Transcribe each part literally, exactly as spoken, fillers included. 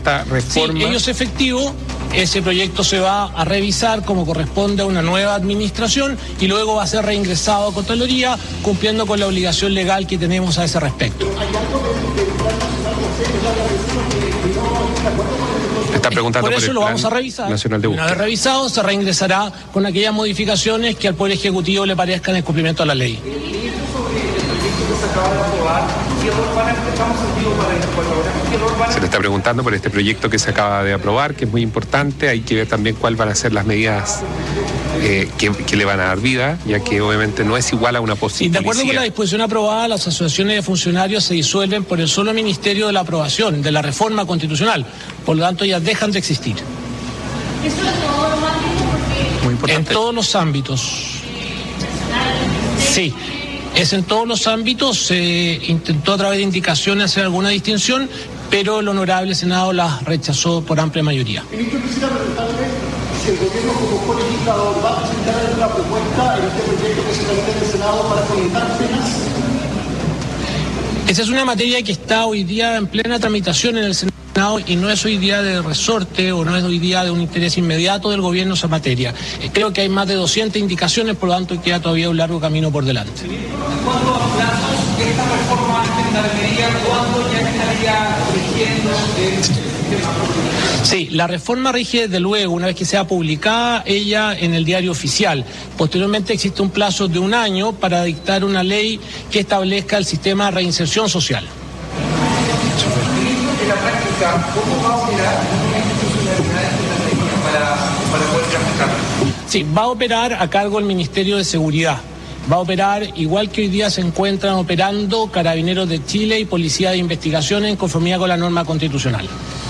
esta reforma. Sí, ello es efectivo. Ese proyecto se va a revisar como corresponde a una nueva administración y luego va a ser reingresado a Contraloría, cumpliendo con la obligación legal que tenemos a ese respecto. Está preguntando por eso por lo el vamos a Plan revisar. Nacional de Búsqueda. Una vez revisado, se reingresará con aquellas modificaciones que al Poder Ejecutivo le parezcan en cumplimiento a la ley. Se le está preguntando por este proyecto que se acaba de aprobar, que es muy importante. Hay que ver también cuáles van a ser las medidas eh, que, que le van a dar vida, ya que obviamente no es igual a una posibilidad. Y de acuerdo con la disposición aprobada, las asociaciones de funcionarios se disuelven por el solo ministerio de la aprobación, de la reforma constitucional. Por lo tanto, ellas dejan de existir. ¿Eso en todos los ámbitos? Porque... Muy importante. En todos los ámbitos. Sí. Es en todos los ámbitos, se intentó a través de indicaciones hacer alguna distinción, pero el honorable Senado las rechazó por amplia mayoría. Ministro, quisiera preguntarle si el gobierno como colegislador va a presentar alguna propuesta en este proyecto que se tramita en el Senado para fomentar penas. Esa es una materia que está hoy día en plena tramitación en el Senado y no es hoy día de resorte o no es hoy día de un interés inmediato del gobierno esa materia. Creo que hay más de doscientas indicaciones, por lo tanto queda todavía un largo camino por delante. ¿Cuándo a plazos esta reforma de gendarmería, cuándo ya estaría rigiendo el sistema? Sí, la reforma rige desde luego una vez que sea publicada ella en el diario oficial. Posteriormente existe un plazo de un año para dictar una ley que establezca el sistema de reinserción social. En la práctica, ¿cómo va a operar una institucionalidad de gendarmería para, para poder trabajar? Sí, va a operar a cargo del Ministerio de Seguridad. Va a operar igual que hoy día se encuentran operando Carabineros de Chile y Policía de Investigación en conformidad con la norma constitucional.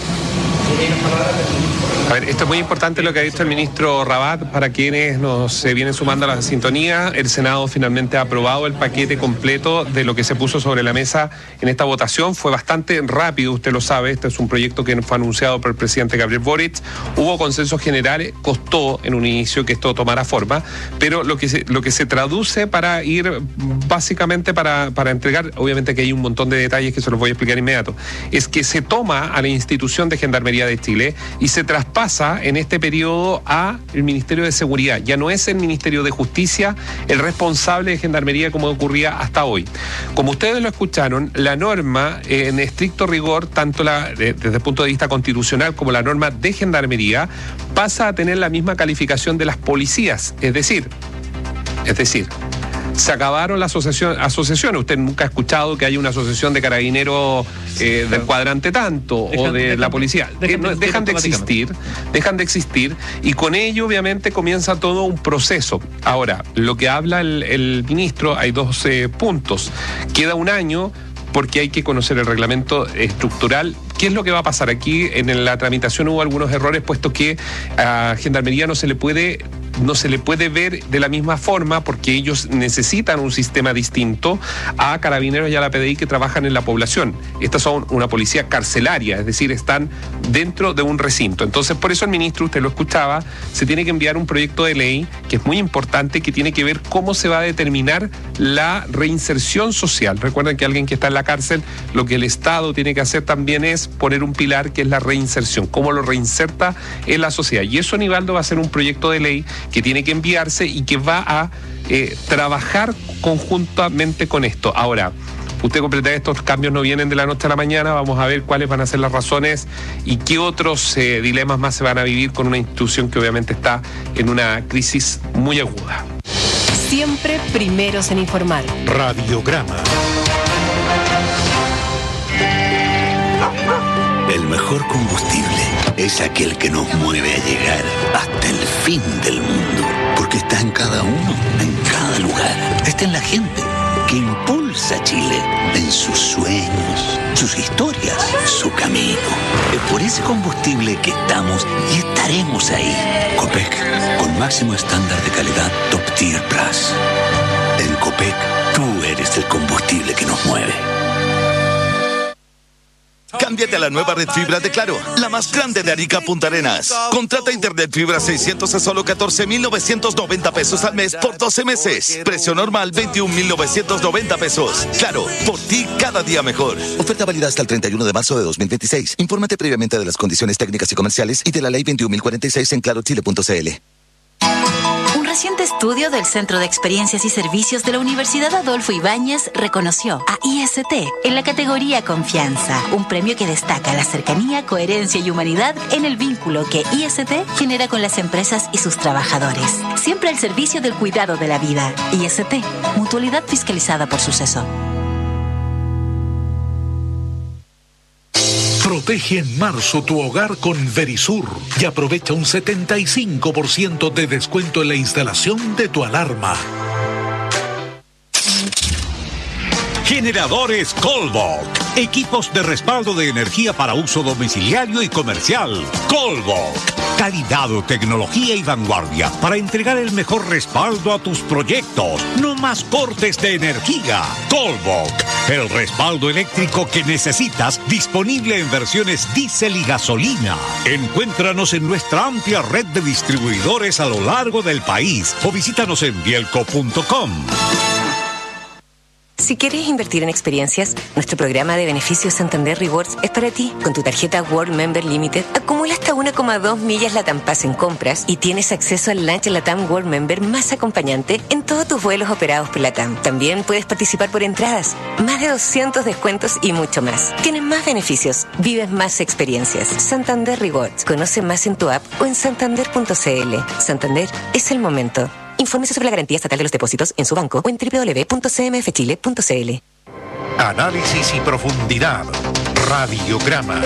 A ver, esto es muy importante lo que ha dicho el ministro Rabat. Para quienes nos se vienen sumando a la sintonía, el Senado finalmente ha aprobado el paquete completo de lo que se puso sobre la mesa en esta votación. Fue bastante rápido, usted lo sabe, este es un proyecto que fue anunciado por el presidente Gabriel Boric. Hubo consensos generales, costó en un inicio que esto tomara forma, pero lo que se, lo que se traduce para ir básicamente para, para entregar, obviamente que hay un montón de detalles que se los voy a explicar inmediato, es que se toma a la institución de Gendarmería de Chile y se traspasa en este periodo a el Ministerio de Seguridad. Ya no es el Ministerio de Justicia el responsable de Gendarmería como ocurría hasta hoy. Como ustedes lo escucharon, la norma en estricto rigor, tanto la, de, desde el punto de vista constitucional como la norma de Gendarmería, pasa a tener la misma calificación de las policías. Es decir, es decir, se acabaron las asociación, asociaciones. Usted nunca ha escuchado que haya una asociación de carabineros eh, del cuadrante tanto dejan, o de dejan, la policía. Dejan, de, dejan de existir, dejan de existir y con ello obviamente comienza todo un proceso. Ahora, lo que habla el, el ministro, hay dos eh, puntos. Queda un año porque hay que conocer el reglamento estructural. ¿Qué es lo que va a pasar? Aquí en la tramitación hubo algunos errores, puesto que a Gendarmería no se le puede no se le puede ver de la misma forma porque ellos necesitan un sistema distinto a Carabineros y a la P D I que trabajan en la población. Estas son una policía carcelaria, es decir, están dentro de un recinto. Entonces, por eso el ministro, usted lo escuchaba, se tiene que enviar un proyecto de ley que es muy importante, que tiene que ver cómo se va a determinar la reinserción social. Recuerden que alguien que está en la cárcel, lo que el Estado tiene que hacer también es poner un pilar que es la reinserción, cómo lo reinserta en la sociedad. Y eso, Nivaldo, va a ser un proyecto de ley que tiene que enviarse y que va a eh, trabajar conjuntamente con esto. Ahora, usted completa, estos cambios no vienen de la noche a la mañana, vamos a ver cuáles van a ser las razones y qué otros eh, dilemas más se van a vivir con una institución que obviamente está en una crisis muy aguda. Siempre primeros en informar. Radiograma. El mejor combustible es aquel que nos mueve a llegar hasta el fin del mundo, porque está en cada uno, en cada lugar. Está en la gente que impulsa a Chile, en sus sueños, sus historias, su camino. Es por ese combustible que estamos y estaremos ahí. Copec, con máximo estándar de calidad Top Tier Plus. En Copec, tú eres el combustible que nos mueve. Cámbiate a la nueva red fibra de Claro, la más grande de Arica a Punta Arenas. Contrata internet fibra seiscientos a solo catorce mil novecientos noventa pesos al mes por doce meses. Precio normal veintiún mil novecientos noventa pesos. Claro, por ti cada día mejor. Oferta válida hasta el treinta y uno de marzo de dos mil veintiséis. Infórmate previamente de las condiciones técnicas y comerciales y de la ley veintiún mil cuarenta y seis en claro chile punto c l. Un reciente estudio del Centro de Experiencias y Servicios de la Universidad Adolfo Ibáñez reconoció a I S T en la categoría Confianza, un premio que destaca la cercanía, coherencia y humanidad en el vínculo que I S T genera con las empresas y sus trabajadores. Siempre al servicio del cuidado de la vida. I S T, mutualidad fiscalizada por Suceso. Protege en marzo tu hogar con Verisur y aprovecha un setenta y cinco por ciento de descuento en la instalación de tu alarma. Generadores Colbok. Equipos de respaldo de energía para uso domiciliario y comercial. Colbok. Calidad, tecnología y vanguardia para entregar el mejor respaldo a tus proyectos. No más cortes de energía. Colbok. El respaldo eléctrico que necesitas, disponible en versiones diésel y gasolina. Encuéntranos en nuestra amplia red de distribuidores a lo largo del país o visítanos en bielco punto com. Si quieres invertir en experiencias, nuestro programa de beneficios Santander Rewards es para ti. Con tu tarjeta World Member Limited, acumula hasta uno coma dos millas LATAM Pass en compras y tienes acceso al lunch LATAM World Member más acompañante en todos tus vuelos operados por LATAM. También puedes participar por entradas, más de doscientos descuentos y mucho más. Tienes más beneficios, vives más experiencias. Santander Rewards. Conoce más en tu app o en santander punto c l. Santander es el momento. Infórmese sobre la garantía estatal de los depósitos en su banco o en doble u doble u doble u punto c m f chile punto c l. Análisis y profundidad. Radiograma.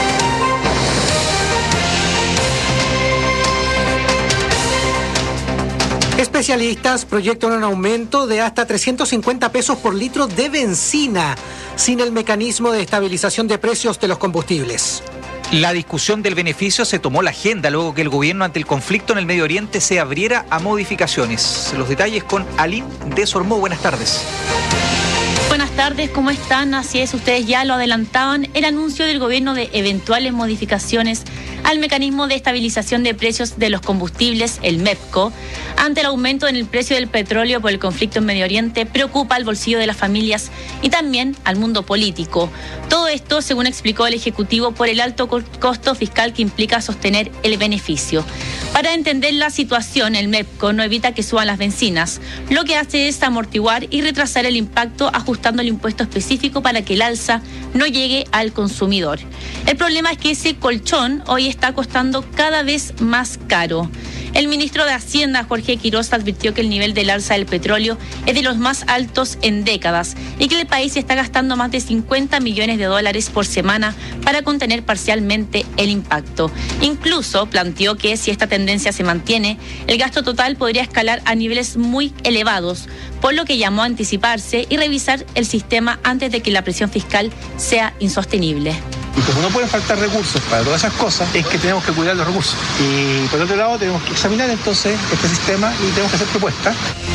Especialistas proyectan un aumento de hasta trescientos cincuenta pesos por litro de benzina, sin el mecanismo de estabilización de precios de los combustibles. La discusión del beneficio se tomó la agenda luego que el gobierno ante el conflicto en el Medio Oriente se abriera a modificaciones. Los detalles con Aline Desormeaux. Buenas tardes. Buenas tardes, ¿cómo están? Así es, ustedes ya lo adelantaban, el anuncio del gobierno de eventuales modificaciones al mecanismo de estabilización de precios de los combustibles, el MEPCO, ante el aumento en el precio del petróleo por el conflicto en Medio Oriente, preocupa al bolsillo de las familias y también al mundo político. Todo esto, según explicó el Ejecutivo, por el alto costo fiscal que implica sostener el beneficio. Para entender la situación, el MEPCO no evita que suban las bencinas, lo que hace es amortiguar y retrasar el impacto ajustando el impuesto específico para que el alza no llegue al consumidor. El problema es que ese colchón hoy está costando cada vez más caro. El ministro de Hacienda, Jorge Quiroz, advirtió que el nivel del alza del petróleo es de los más altos en décadas y que el país está gastando más de cincuenta millones de dólares por semana para contener parcialmente el impacto. Incluso planteó que si esta tendencia se mantiene, el gasto total podría escalar a niveles muy elevados, por lo que llamó a anticiparse y revisar el sistema antes de que la presión fiscal sea insostenible. Y como no pueden faltar recursos para todas esas cosas, es que tenemos que cuidar los recursos. Y por otro lado, tenemos que examinar entonces este sistema y tenemos que hacer propuestas.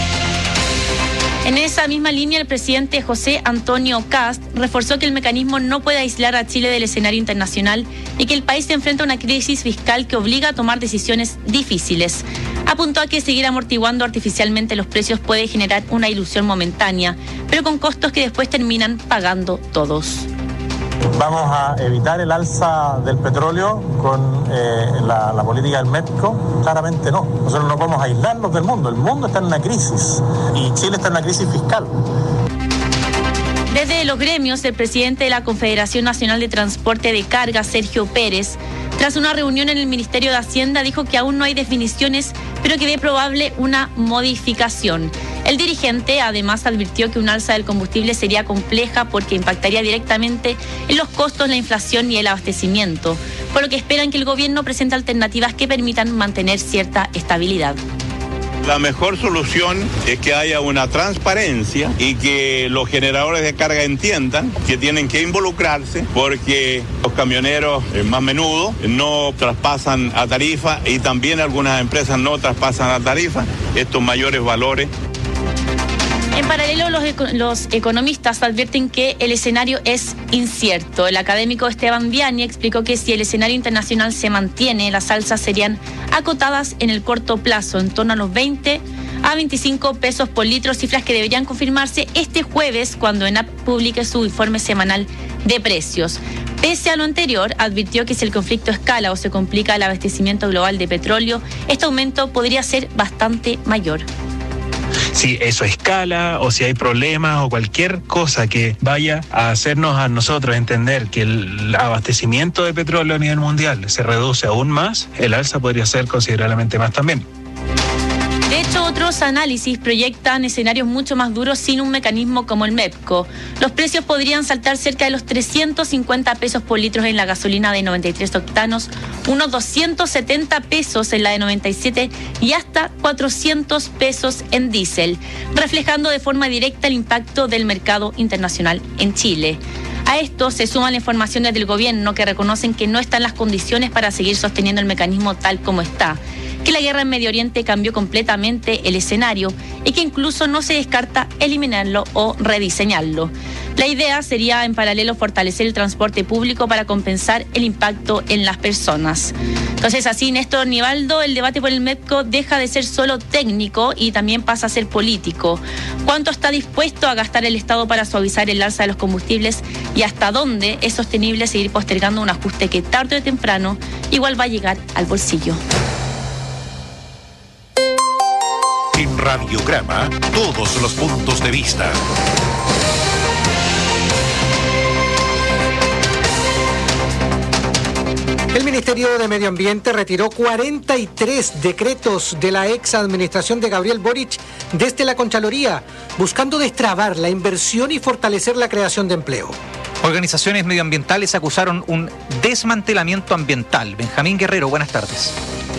En esa misma línea, el presidente José Antonio Kast reforzó que el mecanismo no puede aislar a Chile del escenario internacional y que el país se enfrenta a una crisis fiscal que obliga a tomar decisiones difíciles. Apuntó a que seguir amortiguando artificialmente los precios puede generar una ilusión momentánea, pero con costos que después terminan pagando todos. Vamos a evitar el alza del petróleo con eh, la, la política del MEPCO. Claramente no. Nosotros no podemos aislarnos del mundo. El mundo está en una crisis y Chile está en una crisis fiscal. Desde los gremios, el presidente de la Confederación Nacional de Transporte de Carga, Sergio Pérez, tras una reunión en el Ministerio de Hacienda, dijo que aún no hay definiciones, pero que ve probable una modificación. El dirigente además advirtió que un alza del combustible sería compleja porque impactaría directamente en los costos, la inflación y el abastecimiento, por lo que esperan que el gobierno presente alternativas que permitan mantener cierta estabilidad. La mejor solución es que haya una transparencia y que los generadores de carga entiendan que tienen que involucrarse porque los camioneros eh, más menudo no traspasan a tarifa y también algunas empresas no traspasan a tarifa estos mayores valores. En paralelo, los, eco- los economistas advierten que el escenario es incierto. El académico Esteban Viani explicó que si el escenario internacional se mantiene, las alzas serían acotadas en el corto plazo, en torno a los veinte a veinticinco pesos por litro, cifras que deberían confirmarse este jueves cuando ENAP publique su informe semanal de precios. Pese a lo anterior, advirtió que si el conflicto escala o se complica el abastecimiento global de petróleo, este aumento podría ser bastante mayor. Si eso escala o si hay problemas o cualquier cosa que vaya a hacernos a nosotros entender que el abastecimiento de petróleo a nivel mundial se reduce aún más, el alza podría ser considerablemente más también. De hecho, otros análisis proyectan escenarios mucho más duros sin un mecanismo como el MEPCO. Los precios podrían saltar cerca de los trescientos cincuenta pesos por litro en la gasolina de noventa y tres octanos, unos doscientos setenta pesos en la de noventa y siete y hasta cuatrocientos pesos en diésel, reflejando de forma directa el impacto del mercado internacional en Chile. A esto se suman las informaciones del gobierno que reconocen que no están las condiciones para seguir sosteniendo el mecanismo tal como está, que la guerra en Medio Oriente cambió completamente el escenario y que incluso no se descarta eliminarlo o rediseñarlo. La idea sería en paralelo fortalecer el transporte público para compensar el impacto en las personas. Entonces así, Néstor Nivaldo, el debate por el MEPCO deja de ser solo técnico y también pasa a ser político. ¿Cuánto está dispuesto a gastar el Estado para suavizar el alza de los combustibles y hasta dónde es sostenible seguir postergando un ajuste que tarde o temprano igual va a llegar al bolsillo? En Radiograma, todos los puntos de vista. El Ministerio de Medio Ambiente retiró cuarenta y tres decretos de la ex administración de Gabriel Boric desde la Contraloría, buscando destrabar la inversión y fortalecer la creación de empleo. Organizaciones medioambientales acusaron un desmantelamiento ambiental. Benjamín Guerrero, buenas tardes.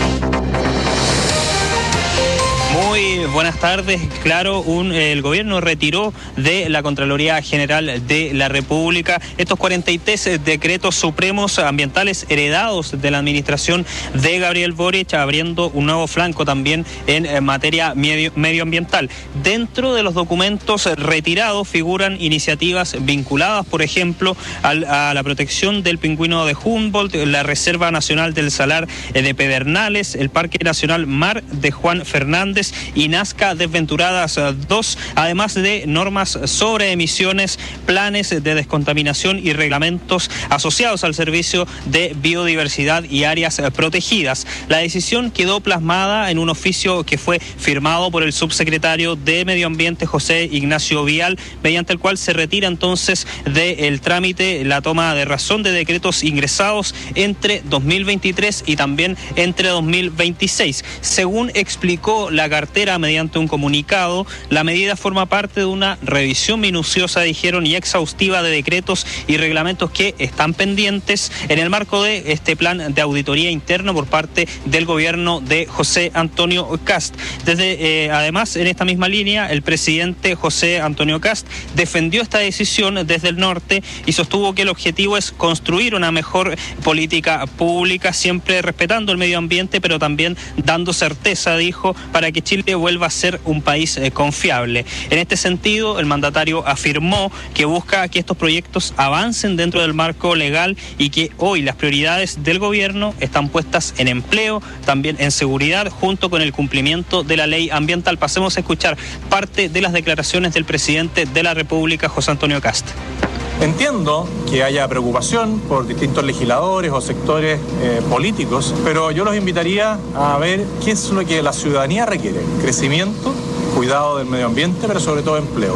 Muy buenas tardes. Claro, un, el gobierno retiró de la Contraloría General de la República estos cuarenta y tres decretos supremos ambientales heredados de la administración de Gabriel Boric, abriendo un nuevo flanco también en materia medio, medioambiental. Dentro de los documentos retirados figuran iniciativas vinculadas, por ejemplo, al, a la protección del pingüino de Humboldt, la Reserva Nacional del Salar de Pedernales, el Parque Nacional Mar de Juan Fernández y Nazca Desventuradas dos, además de normas sobre emisiones, planes de descontaminación y reglamentos asociados al servicio de biodiversidad y áreas protegidas. La decisión quedó plasmada en un oficio que fue firmado por el subsecretario de Medio Ambiente, José Ignacio Vial, mediante el cual se retira entonces del trámite la toma de razón de decretos ingresados entre dos mil veintitrés y también entre dos mil veintiséis. Según explicó la cartera mediante un comunicado, la medida forma parte de una revisión minuciosa, dijeron, y exhaustiva de decretos y reglamentos que están pendientes en el marco de este plan de auditoría interna por parte del gobierno de José Antonio Kast. Desde, eh, además, en esta misma línea, el presidente José Antonio Kast defendió esta decisión desde el norte y sostuvo que el objetivo es construir una mejor política pública, siempre respetando el medio ambiente, pero también dando certeza, dijo, para que Chile vuelva a ser un país eh, confiable. En este sentido, el mandatario afirmó que busca que estos proyectos avancen dentro del marco legal y que hoy las prioridades del gobierno están puestas en empleo, también en seguridad, junto con el cumplimiento de la ley ambiental. Pasemos a escuchar parte de las declaraciones del presidente de la República, José Antonio Kast. Entiendo que haya preocupación por distintos legisladores o sectores eh, políticos, pero yo los invitaría a ver qué es lo que la ciudadanía requiere: crecimiento, cuidado del medio ambiente, pero sobre todo empleo.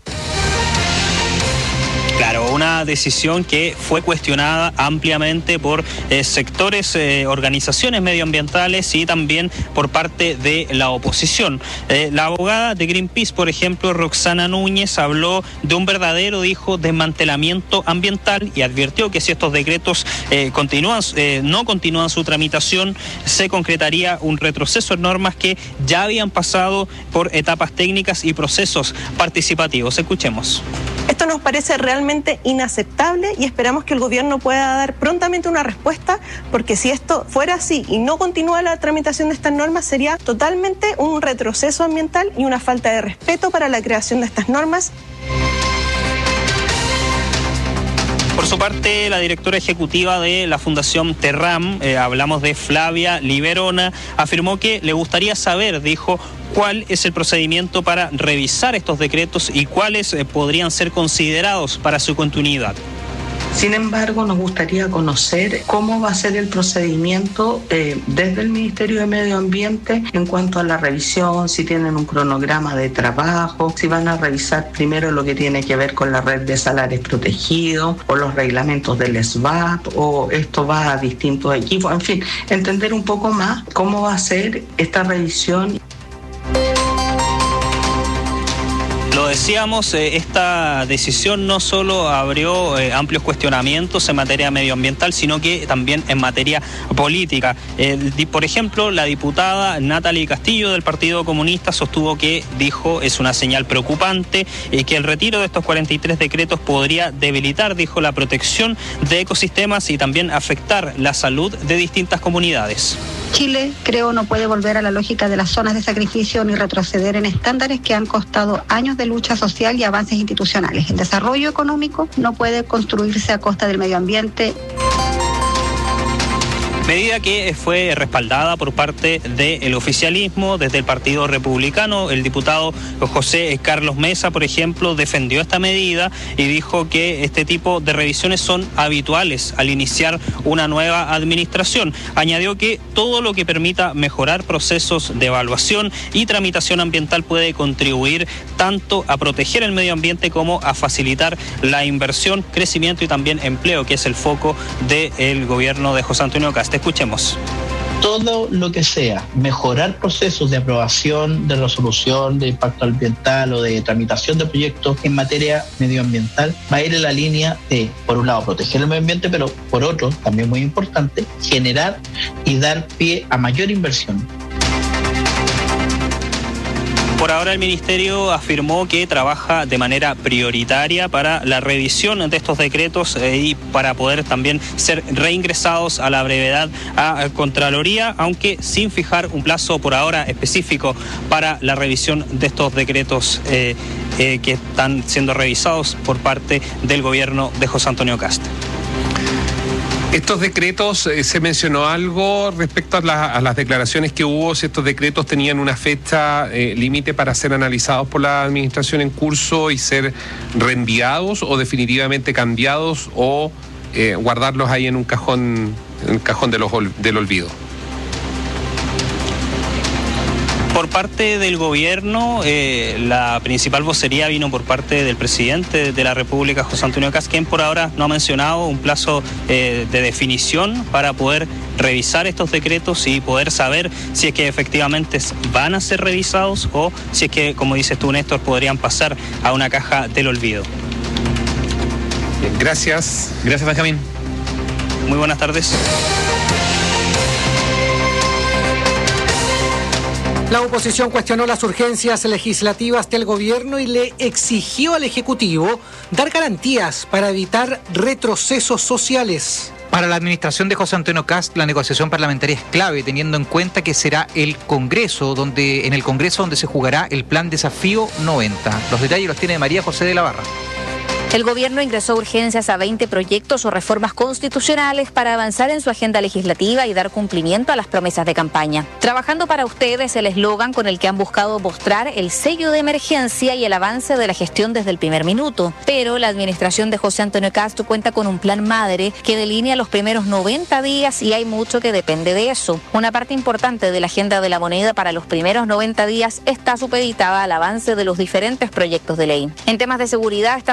Claro, una decisión que fue cuestionada ampliamente por eh, sectores, eh, organizaciones medioambientales y también por parte de la oposición. Eh, la abogada de Greenpeace, por ejemplo, Roxana Núñez, habló de un verdadero, dijo, desmantelamiento ambiental y advirtió que si estos decretos eh, continúan, eh, no continúan su tramitación, se concretaría un retroceso en normas que ya habían pasado por etapas técnicas y procesos participativos. Escuchemos. Esto nos parece realmente inaceptable y esperamos que el gobierno pueda dar prontamente una respuesta, porque si esto fuera así y no continúa la tramitación de estas normas, sería totalmente un retroceso ambiental y una falta de respeto para la creación de estas normas. Por su parte, la directora ejecutiva de la Fundación Terram, eh, hablamos de Flavia Liberona, afirmó que le gustaría saber, dijo, cuál es el procedimiento para revisar estos decretos y cuáles eh, podrían ser considerados para su continuidad. Sin embargo, nos gustaría conocer cómo va a ser el procedimiento eh, desde el Ministerio de Medio Ambiente en cuanto a la revisión, si tienen un cronograma de trabajo, si van a revisar primero lo que tiene que ver con la red de salares protegidos o los reglamentos del S B A P, o esto va a distintos equipos, en fin, entender un poco más cómo va a ser esta revisión. Lo decíamos, eh, esta decisión no solo abrió eh, amplios cuestionamientos en materia medioambiental, sino que también en materia política. Eh, por ejemplo, la diputada Natalie Castillo del Partido Comunista sostuvo que, dijo, es una señal preocupante y eh, que el retiro de estos cuarenta y tres decretos podría debilitar, dijo, la protección de ecosistemas y también afectar la salud de distintas comunidades. Chile, creo, no puede volver a la lógica de las zonas de sacrificio ni retroceder en estándares que han costado años de lucha social y avances institucionales. El desarrollo económico no puede construirse a costa del medio ambiente. Medida que fue respaldada por parte del oficialismo, desde el Partido Republicano. El diputado José Carlos Mesa, por ejemplo, defendió esta medida y dijo que este tipo de revisiones son habituales al iniciar una nueva administración. Añadió que todo lo que permita mejorar procesos de evaluación y tramitación ambiental puede contribuir tanto a proteger el medio ambiente como a facilitar la inversión, crecimiento y también empleo, que es el foco del gobierno de José Antonio Kast. Escuchemos. Todo lo que sea mejorar procesos de aprobación, de resolución, de impacto ambiental o de tramitación de proyectos en materia medioambiental va a ir en la línea de, por un lado, proteger el medio ambiente, pero por otro, también muy importante, generar y dar pie a mayor inversión. Por ahora el Ministerio afirmó que trabaja de manera prioritaria para la revisión de estos decretos eh, y para poder también ser reingresados a la brevedad a Contraloría, aunque sin fijar un plazo por ahora específico para la revisión de estos decretos eh, eh, que están siendo revisados por parte del gobierno de José Antonio Kast. Estos decretos, eh, ¿se mencionó algo respecto a, la, a las declaraciones que hubo? Si estos decretos tenían una fecha eh, límite para ser analizados por la administración en curso y ser reenviados, o definitivamente cambiados, o eh, guardarlos ahí en un cajón, en un cajón de los, del olvido. Por parte del gobierno, eh, la principal vocería vino por parte del presidente de la República, José Antonio Kast, quien por ahora no ha mencionado un plazo eh, de definición para poder revisar estos decretos y poder saber si es que efectivamente van a ser revisados o si es que, como dices tú, Néstor, podrían pasar a una caja del olvido. Bien, gracias. Gracias, Benjamín. Muy buenas tardes. La oposición cuestionó las urgencias legislativas del gobierno y le exigió al Ejecutivo dar garantías para evitar retrocesos sociales. Para la administración de José Antonio Kast, la negociación parlamentaria es clave, teniendo en cuenta que será el Congreso, donde en el Congreso donde se jugará el Plan Desafío noventa. Los detalles los tiene María José de la Barra. El gobierno ingresó urgencias a veinte proyectos o reformas constitucionales para avanzar en su agenda legislativa y dar cumplimiento a las promesas de campaña. Trabajando para ustedes, el eslogan con el que han buscado mostrar el sello de emergencia y el avance de la gestión desde el primer minuto. Pero la administración de José Antonio Kast cuenta con un plan madre que delinea los primeros noventa días y hay mucho que depende de eso. Una parte importante de la agenda de la moneda para los primeros noventa días está supeditada al avance de los diferentes proyectos de ley. En temas de seguridad están proyectos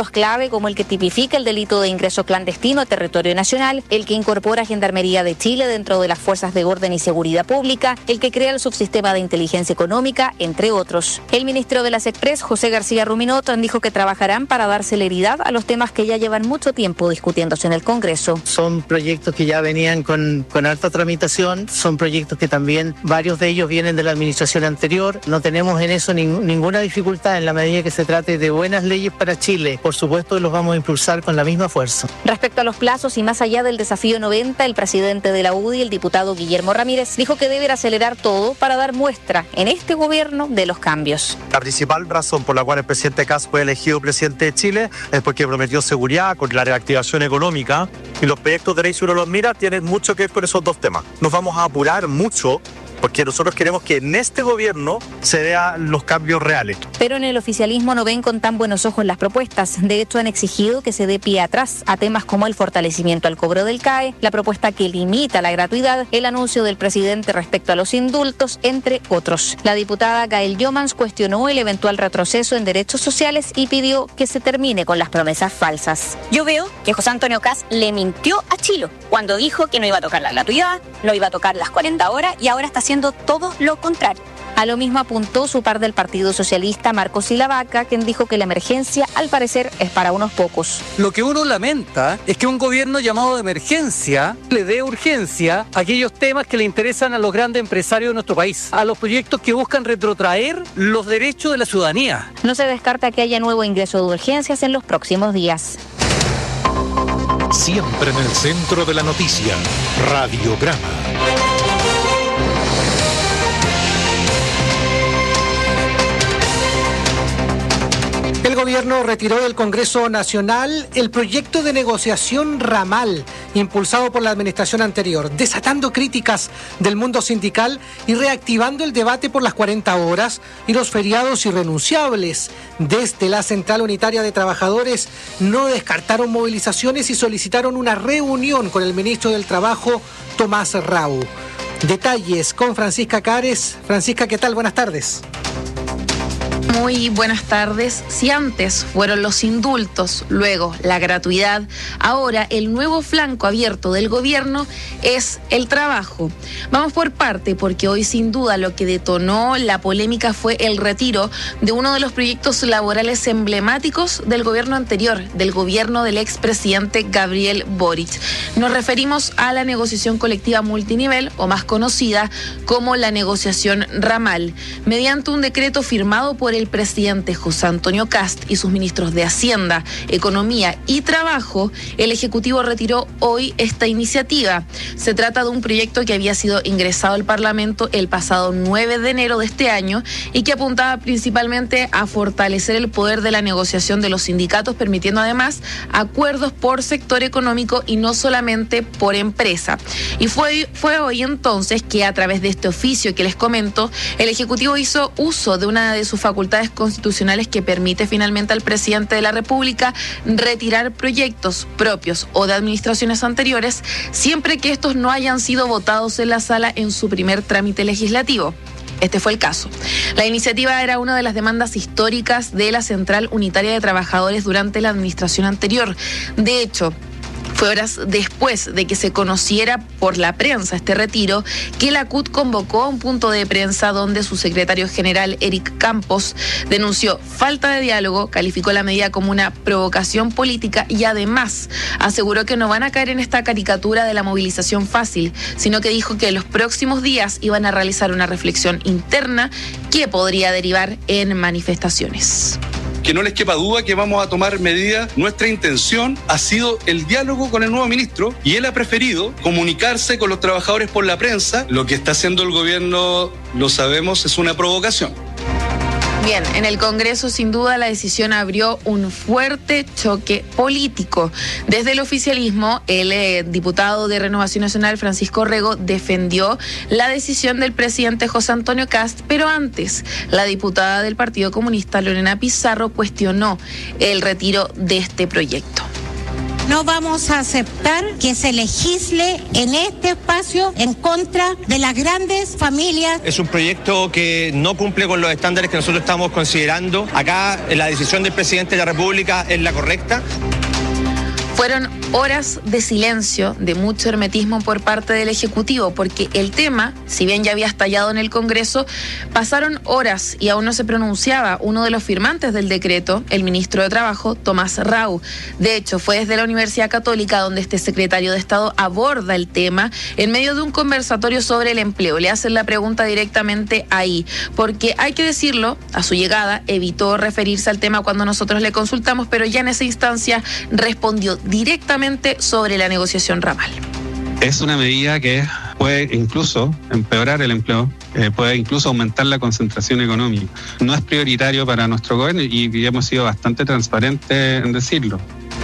proyectos clave como el que tipifica el delito de ingreso clandestino a territorio nacional, el que incorpora Gendarmería de Chile dentro de las fuerzas de orden y seguridad pública, el que crea el subsistema de inteligencia económica, entre otros. El ministro de las Express, José García Ruminot, dijo que trabajarán para dar celeridad a los temas que ya llevan mucho tiempo discutiéndose en el Congreso. Son proyectos que ya venían con, con alta tramitación, son proyectos que también varios de ellos vienen de la administración anterior. No tenemos en eso ning, ninguna dificultad en la medida que se trate de buenas leyes para Chile. Por supuesto, los vamos a impulsar con la misma fuerza. Respecto a los plazos y más allá del desafío noventa, el presidente de la U D I, el diputado Guillermo Ramírez, dijo que debe acelerar todo para dar muestra en este gobierno de los cambios. La principal razón por la cual el presidente Kast fue elegido presidente de Chile es porque prometió seguridad con la reactivación económica, y los proyectos de ley, si uno los mira, tienen mucho que ver con esos dos temas. Nos vamos a apurar mucho porque nosotros queremos que en este gobierno se vean los cambios reales. Pero en el oficialismo no ven con tan buenos ojos las propuestas. De hecho, han exigido que se dé pie atrás a temas como el fortalecimiento al cobro del C A E, la propuesta que limita la gratuidad, el anuncio del presidente respecto a los indultos, entre otros. La diputada Gael Yomans cuestionó el eventual retroceso en derechos sociales y pidió que se termine con las promesas falsas. Yo veo que José Antonio Kast le mintió a Chilo cuando dijo que no iba a tocar la gratuidad, no iba a tocar las cuarenta horas y ahora está haciendo todo lo contrario. A lo mismo apuntó su par del Partido Socialista, Marcos Silavaca, quien dijo que la emergencia, al parecer, es para unos pocos. Lo que uno lamenta es que un gobierno llamado de emergencia le dé urgencia a aquellos temas que le interesan a los grandes empresarios de nuestro país, a los proyectos que buscan retrotraer los derechos de la ciudadanía. No se descarta que haya nuevo ingreso de urgencias en los próximos días. Siempre en el centro de la noticia, Radiograma. El gobierno retiró del Congreso Nacional el proyecto de negociación ramal impulsado por la administración anterior, desatando críticas del mundo sindical y reactivando el debate por las cuarenta horas y los feriados irrenunciables. Desde la Central Unitaria de Trabajadores no descartaron movilizaciones y solicitaron una reunión con el ministro del Trabajo, Tomás Rau. Detalles con Francisca Cares. Francisca, ¿qué tal? Buenas tardes. Muy buenas tardes. Si antes fueron los indultos, luego la gratuidad, ahora el nuevo flanco abierto del gobierno es el trabajo. Vamos por parte, porque hoy sin duda lo que detonó la polémica fue el retiro de uno de los proyectos laborales emblemáticos del gobierno anterior, del gobierno del expresidente Gabriel Boric. Nos referimos a la negociación colectiva multinivel, o más conocida como la negociación ramal, mediante un decreto firmado por el presidente José Antonio Kast y sus ministros de Hacienda, Economía y Trabajo. El Ejecutivo retiró hoy esta iniciativa. Se trata de un proyecto que había sido ingresado al Parlamento el pasado nueve de enero de este año y que apuntaba principalmente a fortalecer el poder de la negociación de los sindicatos, permitiendo además acuerdos por sector económico y no solamente por empresa. Y fue, fue hoy entonces que, a través de este oficio que les comento, el Ejecutivo hizo uso de una de sus facultades constitucionales que permite finalmente al presidente de la República retirar proyectos propios o de administraciones anteriores, siempre que estos no hayan sido votados en la sala en su primer trámite legislativo. Este fue el caso. La iniciativa era una de las demandas históricas de la Central Unitaria de Trabajadores durante la administración anterior. De hecho, fue horas después de que se conociera por la prensa este retiro que la C U T convocó a un punto de prensa donde su secretario general, Eric Campos, denunció falta de diálogo, calificó la medida como una provocación política y además aseguró que no van a caer en esta caricatura de la movilización fácil, sino que dijo que en los próximos días iban a realizar una reflexión interna que podría derivar en manifestaciones. Que no les quepa duda que vamos a tomar medidas. Nuestra intención ha sido el diálogo con el nuevo ministro y él ha preferido comunicarse con los trabajadores por la prensa. Lo que está haciendo el gobierno, lo sabemos, es una provocación. Bien, en el Congreso sin duda la decisión abrió un fuerte choque político. Desde el oficialismo, el eh, diputado de Renovación Nacional, Francisco Rego, defendió la decisión del presidente José Antonio Kast, pero antes la diputada del Partido Comunista, Lorena Pizarro, cuestionó el retiro de este proyecto. No vamos a aceptar que se legisle en este espacio en contra de las grandes familias. Es un proyecto que no cumple con los estándares que nosotros estamos considerando. Acá la decisión del presidente de la República es la correcta. Fueron horas de silencio, de mucho hermetismo por parte del Ejecutivo, porque el tema, si bien ya había estallado en el Congreso, pasaron horas y aún no se pronunciaba uno de los firmantes del decreto, el ministro de Trabajo, Tomás Rau. De hecho, fue desde la Universidad Católica donde este secretario de Estado aborda el tema en medio de un conversatorio sobre el empleo. Le hacen la pregunta directamente ahí, porque hay que decirlo, a su llegada evitó referirse al tema cuando nosotros le consultamos, pero ya en esa instancia respondió directamente sobre la negociación ramal. Es una medida que puede incluso empeorar el empleo, eh, puede incluso aumentar la concentración económica. No es prioritario para nuestro gobierno y hemos sido bastante transparentes en decirlo.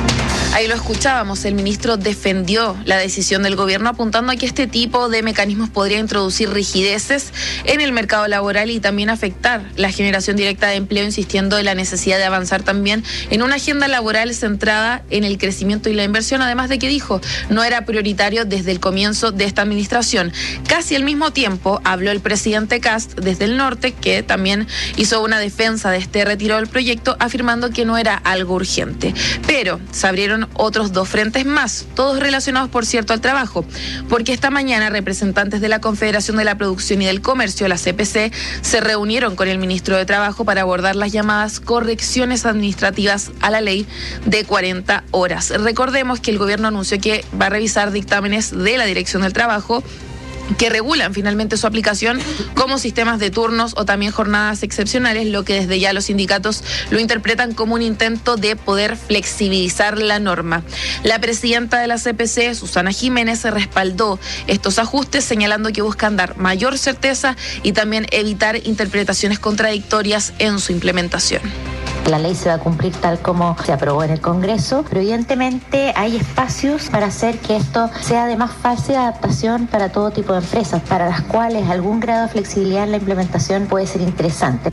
Ahí lo escuchábamos, el ministro defendió la decisión del gobierno apuntando a que este tipo de mecanismos podría introducir rigideces en el mercado laboral y también afectar la generación directa de empleo, insistiendo en la necesidad de avanzar también en una agenda laboral centrada en el crecimiento y la inversión, además de que dijo no era prioritario desde el comienzo de esta administración. Casi al mismo tiempo habló el presidente Kast desde el norte, que también hizo una defensa de este retiro del proyecto, afirmando que no era algo urgente. Pero se abrieron otros dos frentes más, todos relacionados, por cierto, al trabajo, porque esta mañana representantes de la Confederación de la Producción y del Comercio, la C P C, se reunieron con el ministro de Trabajo para abordar las llamadas correcciones administrativas a la ley de cuarenta horas. Recordemos que el gobierno anunció que va a revisar dictámenes de la Dirección del Trabajo que regulan finalmente su aplicación como sistemas de turnos o también jornadas excepcionales, lo que desde ya los sindicatos lo interpretan como un intento de poder flexibilizar la norma. La presidenta de la C P C, Susana Jiménez, respaldó estos ajustes, señalando que buscan dar mayor certeza y también evitar interpretaciones contradictorias en su implementación. La ley se va a cumplir tal como se aprobó en el Congreso, pero evidentemente hay espacios para hacer que esto sea de más fácil adaptación para todo tipo de empresas, para las cuales algún grado de flexibilidad en la implementación puede ser interesante.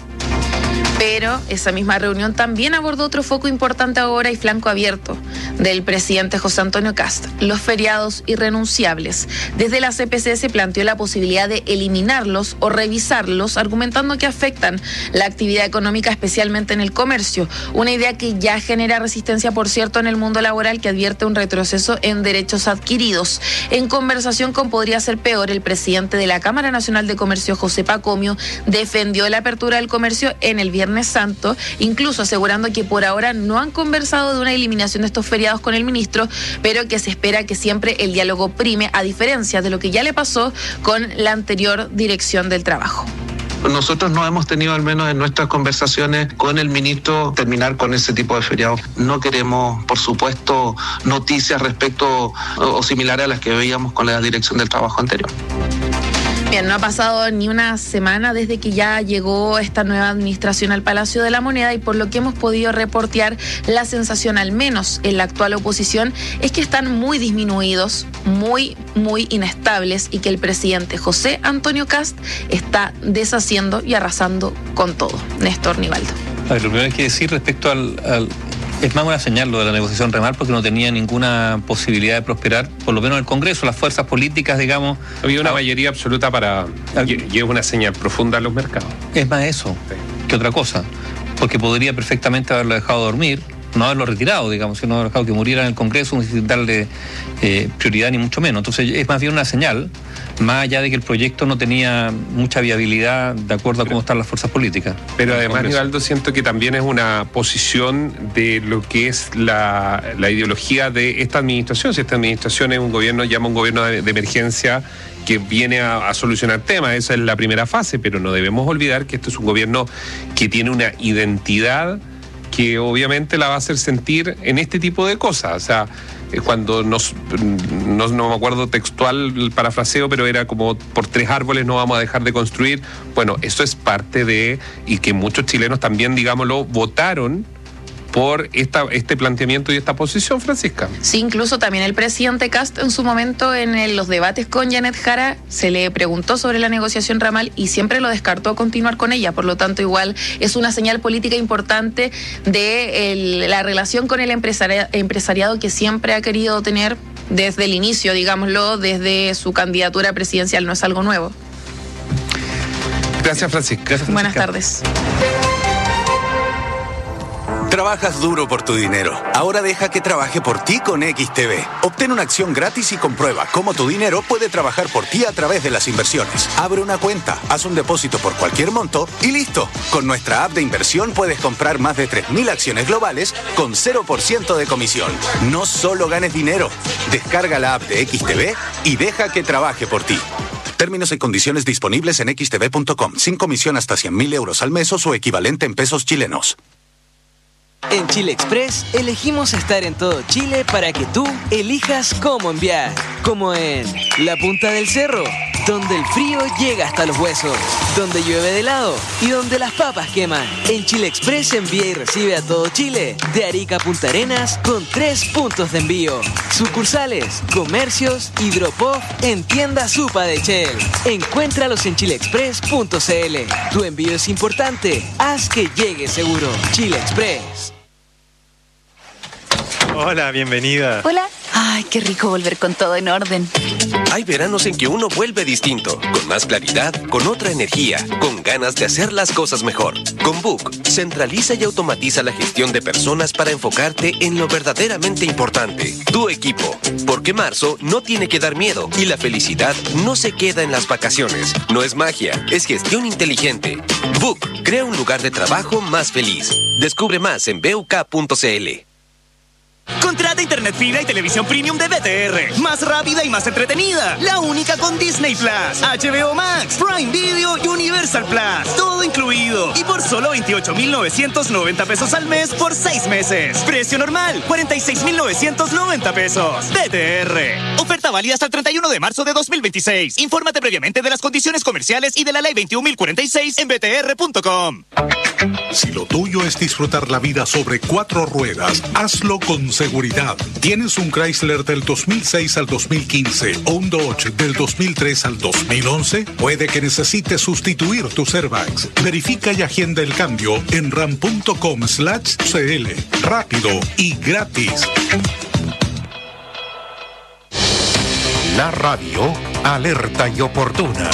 Pero esa misma reunión también abordó otro foco importante ahora y flanco abierto del presidente José Antonio Kast, los feriados irrenunciables. Desde la C P C se planteó la posibilidad de eliminarlos o revisarlos, argumentando que afectan la actividad económica, especialmente en el comercio. Una idea que ya genera resistencia, por cierto, en el mundo laboral, que advierte un retroceso en derechos adquiridos. En conversación con Podría Ser Peor, el presidente de la Cámara Nacional de Comercio, José Pacomio, defendió la apertura del comercio en el Viernes Santo, incluso asegurando que por ahora no han conversado de una eliminación de estos feriados con el ministro, pero que se espera que siempre el diálogo prime, a diferencia de lo que ya le pasó con la anterior Dirección del Trabajo. Nosotros no hemos tenido, al menos en nuestras conversaciones con el ministro, terminar con ese tipo de feriados. No queremos, por supuesto, noticias respecto o similares a las que veíamos con la Dirección del Trabajo anterior. Bien, no ha pasado ni una semana desde que ya llegó esta nueva administración al Palacio de la Moneda, y por lo que hemos podido reportear, la sensación, al menos en la actual oposición, es que están muy disminuidos, muy, muy inestables, y que el presidente José Antonio Kast está deshaciendo y arrasando con todo. Néstor Nivaldo. A ver, lo primero que decir respecto al... al... Es más una señal lo de la negociación remal, porque no tenía ninguna posibilidad de prosperar, por lo menos en el Congreso, las fuerzas políticas, digamos... Había una mayoría absoluta para... Y es una señal profunda en los mercados. Es más eso sí. que otra cosa, porque podría perfectamente haberlo dejado dormir, no haberlo retirado, digamos, sino haberlo dejado que muriera en el Congreso sin darle eh, prioridad ni mucho menos. Entonces es más bien una señal, más allá de que el proyecto no tenía mucha viabilidad de acuerdo a cómo están las fuerzas políticas. Pero además, Nivaldo, siento que también es una posición de lo que es la, la ideología de esta administración. Si esta administración es un gobierno, llama un gobierno de, de emergencia que viene a, a solucionar temas, esa es la primera fase, pero no debemos olvidar que este es un gobierno que tiene una identidad que obviamente la va a hacer sentir en este tipo de cosas. O sea, cuando nos, no, no me acuerdo textual el parafraseo, pero era como por tres árboles no vamos a dejar de construir. Bueno, eso es parte de, y que muchos chilenos también, digámoslo, votaron por esta, este planteamiento y esta posición, Francisca. Sí, incluso también el presidente Kast en su momento en el, los debates con Janet Jara se le preguntó sobre la negociación ramal y siempre lo descartó continuar con ella. Por lo tanto, igual es una señal política importante de el, la relación con el empresari- empresariado que siempre ha querido tener desde el inicio, digámoslo, desde su candidatura presidencial. No es algo nuevo. Gracias, Francisca. Gracias, Francisca. Buenas tardes. Trabajas duro por tu dinero. Ahora deja que trabaje por ti con X T B. Obtén una acción gratis y comprueba cómo tu dinero puede trabajar por ti a través de las inversiones. Abre una cuenta, haz un depósito por cualquier monto y listo. Con nuestra app de inversión puedes comprar más de tres mil acciones globales con cero por ciento de comisión. No solo ganes dinero. Descarga la app de X T B y deja que trabaje por ti. Términos y condiciones disponibles en x t v punto com. Sin comisión hasta cien mil euros al mes o su equivalente en pesos chilenos. En Chile Express elegimos estar en todo Chile para que tú elijas cómo enviar. Como en la punta del cerro, donde el frío llega hasta los huesos, donde llueve de helado y donde las papas queman. En Chile Express envía y recibe a todo Chile, de Arica a Punta Arenas, con tres puntos de envío. Sucursales, comercios, hidropop en tienda Supa de Shell. Encuéntralos en chile express punto c l. Tu envío es importante, haz que llegue seguro. Chile Express. Hola, bienvenida. Hola. Ay, qué rico volver con todo en orden. Hay veranos en que uno vuelve distinto, con más claridad, con otra energía, con ganas de hacer las cosas mejor. Con Book, centraliza y automatiza la gestión de personas para enfocarte en lo verdaderamente importante, tu equipo. Porque marzo no tiene que dar miedo y la felicidad no se queda en las vacaciones. No es magia, es gestión inteligente. Book, crea un lugar de trabajo más feliz. Descubre más en b u k punto c l. Contrata internet fibra y televisión premium de B T R. Más rápida y más entretenida. La única con Disney Plus, H B O Max, Prime Video y Universal Plus. Todo incluido. Y por solo veintiocho mil novecientos noventa pesos al mes por seis meses. Precio normal, cuarenta y seis mil novecientos noventa pesos. B T R. Oferta válida hasta el treinta y uno de marzo de dos mil veintiséis. Infórmate previamente de las condiciones comerciales y de la ley veintiún mil cuarenta y seis en b t r punto com. Si lo tuyo es disfrutar la vida sobre cuatro ruedas, hazlo con seguridad. ¿Tienes un Chrysler del dos mil seis al dos mil quince o un Dodge del dos mil tres al dos mil once? Puede que necesites sustituir tus airbags. Verifica y agenda el cambio en ram punto com slash c l. Rápido y gratis. La radio alerta y oportuna.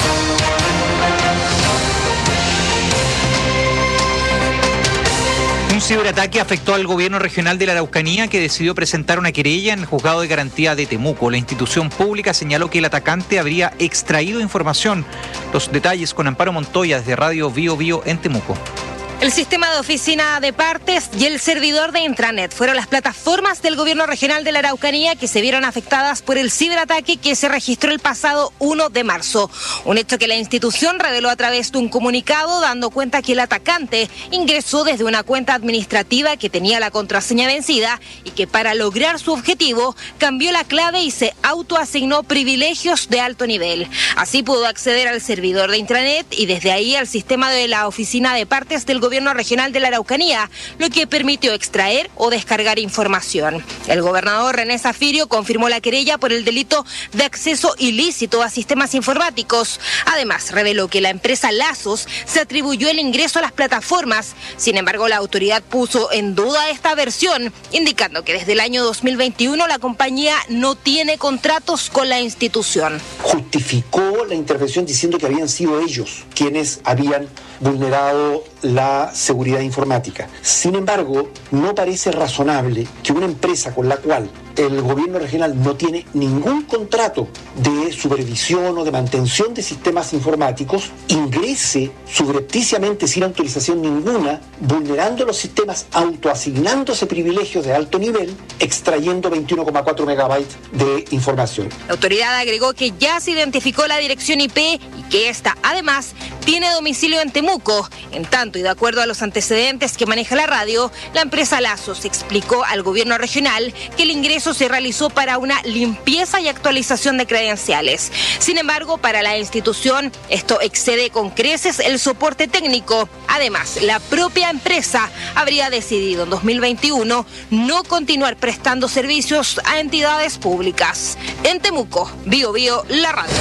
Un ciberataque afectó al gobierno regional de la Araucanía, que decidió presentar una querella en el juzgado de garantía de Temuco. La institución pública señaló que el atacante habría extraído información. Los detalles con Amparo Montoya desde Radio Bio Bio en Temuco. El sistema de oficina de partes y el servidor de intranet fueron las plataformas del gobierno regional de la Araucanía que se vieron afectadas por el ciberataque que se registró el pasado uno de marzo. Un hecho que la institución reveló a través de un comunicado, dando cuenta que el atacante ingresó desde una cuenta administrativa que tenía la contraseña vencida y que para lograr su objetivo cambió la clave y se autoasignó privilegios de alto nivel. Así pudo acceder al servidor de intranet y desde ahí al sistema de la oficina de partes del gobierno Gobierno regional de la Araucanía, lo que permitió extraer o descargar información. El gobernador René Zafirio confirmó la querella por el delito de acceso ilícito a sistemas informáticos. Además, reveló que la empresa Lazos se atribuyó el ingreso a las plataformas. Sin embargo, la autoridad puso en duda esta versión, indicando que desde el año dos mil veintiuno la compañía no tiene contratos con la institución. Justificó la intervención diciendo que habían sido ellos quienes habían vulnerado la seguridad informática. Sin embargo, no parece razonable que una empresa con la cual el gobierno regional no tiene ningún contrato de supervisión o de mantención de sistemas informáticos ingrese subrepticiamente sin autorización ninguna, vulnerando los sistemas, autoasignándose privilegios de alto nivel, extrayendo veintiuno coma cuatro megabytes de información. La autoridad agregó que ya se identificó la dirección I P y que esta, además, tiene domicilio en Temuco. En tanto, y de acuerdo a los antecedentes que maneja la radio, la empresa Lazos explicó al gobierno regional que el ingreso se realizó para una limpieza y actualización de credenciales. Sin embargo, para la institución, esto excede con creces el soporte técnico. Además, la propia empresa habría decidido en dos mil veintiuno no continuar prestando servicios a entidades públicas. En Temuco, Bio Bio, la radio.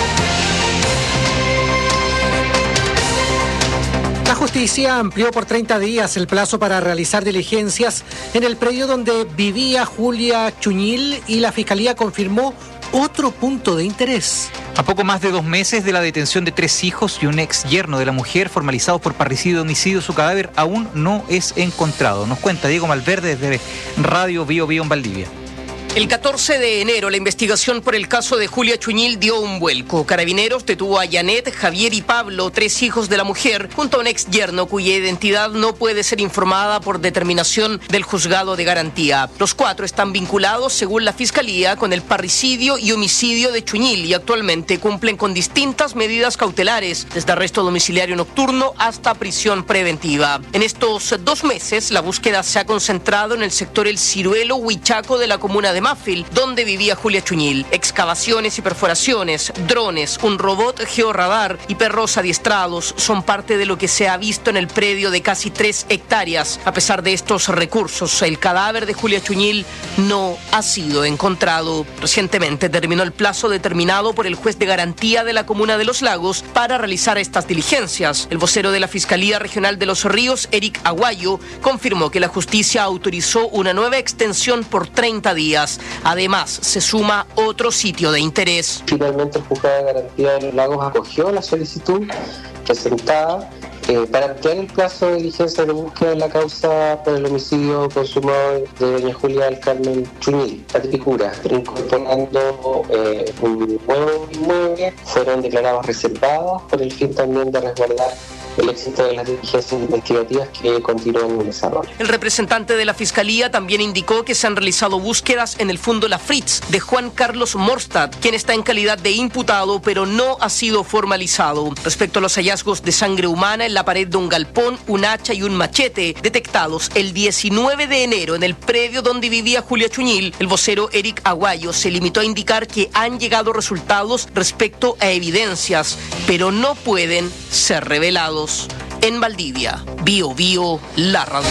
La justicia amplió por treinta días el plazo para realizar diligencias en el predio donde vivía Julia Chuñil y la Fiscalía confirmó otro punto de interés. A poco más de dos meses de la detención de tres hijos y un ex yerno de la mujer formalizados por parricidio y homicidio, su cadáver aún no es encontrado. Nos cuenta Diego Malverde desde Radio Bio Bio en Valdivia. El catorce de enero, la investigación por el caso de Julia Chuñil dio un vuelco. Carabineros detuvo a Janet, Javier y Pablo, tres hijos de la mujer, junto a un ex yerno cuya identidad no puede ser informada por determinación del juzgado de garantía. Los cuatro están vinculados, según la Fiscalía, con el parricidio y homicidio de Chuñil y actualmente cumplen con distintas medidas cautelares, desde arresto domiciliario nocturno hasta prisión preventiva. En estos dos meses, la búsqueda se ha concentrado en el sector El Ciruelo, Huichaco de la comuna de Mafil, donde vivía Julia Chuñil. Excavaciones y perforaciones, drones, un robot georradar y perros adiestrados son parte de lo que se ha visto en el predio de casi tres hectáreas. A pesar de estos recursos, el cadáver de Julia Chuñil no ha sido encontrado. Recientemente terminó el plazo determinado por el juez de garantía de la comuna de Los Lagos para realizar estas diligencias. El vocero de la Fiscalía Regional de Los Ríos, Eric Aguayo, confirmó que la justicia autorizó una nueva extensión por treinta días. Además, se suma otro sitio de interés. Finalmente, el juzgado de garantía de Los Lagos acogió la solicitud presentada eh, para ampliar el plazo de diligencia de búsqueda en la causa por el homicidio consumado de doña Julia del Carmen Chuñil, Patipicura, incorporando eh, un nuevo inmueble. Fueron declarados reservados por el fin también de resguardar el éxito de las diligencias investigativas que continúan en desarrollo. El representante de la Fiscalía también indicó que se han realizado búsquedas en el fondo La Fritz de Juan Carlos Morstad, quien está en calidad de imputado, pero no ha sido formalizado. Respecto a los hallazgos de sangre humana en la pared de un galpón, un hacha y un machete, detectados el diecinueve de enero en el predio donde vivía Julia Chuñil, el vocero Eric Aguayo se limitó a indicar que han llegado resultados respecto a evidencias, pero no pueden ser revelados. En Valdivia, Bio Bio, la radio.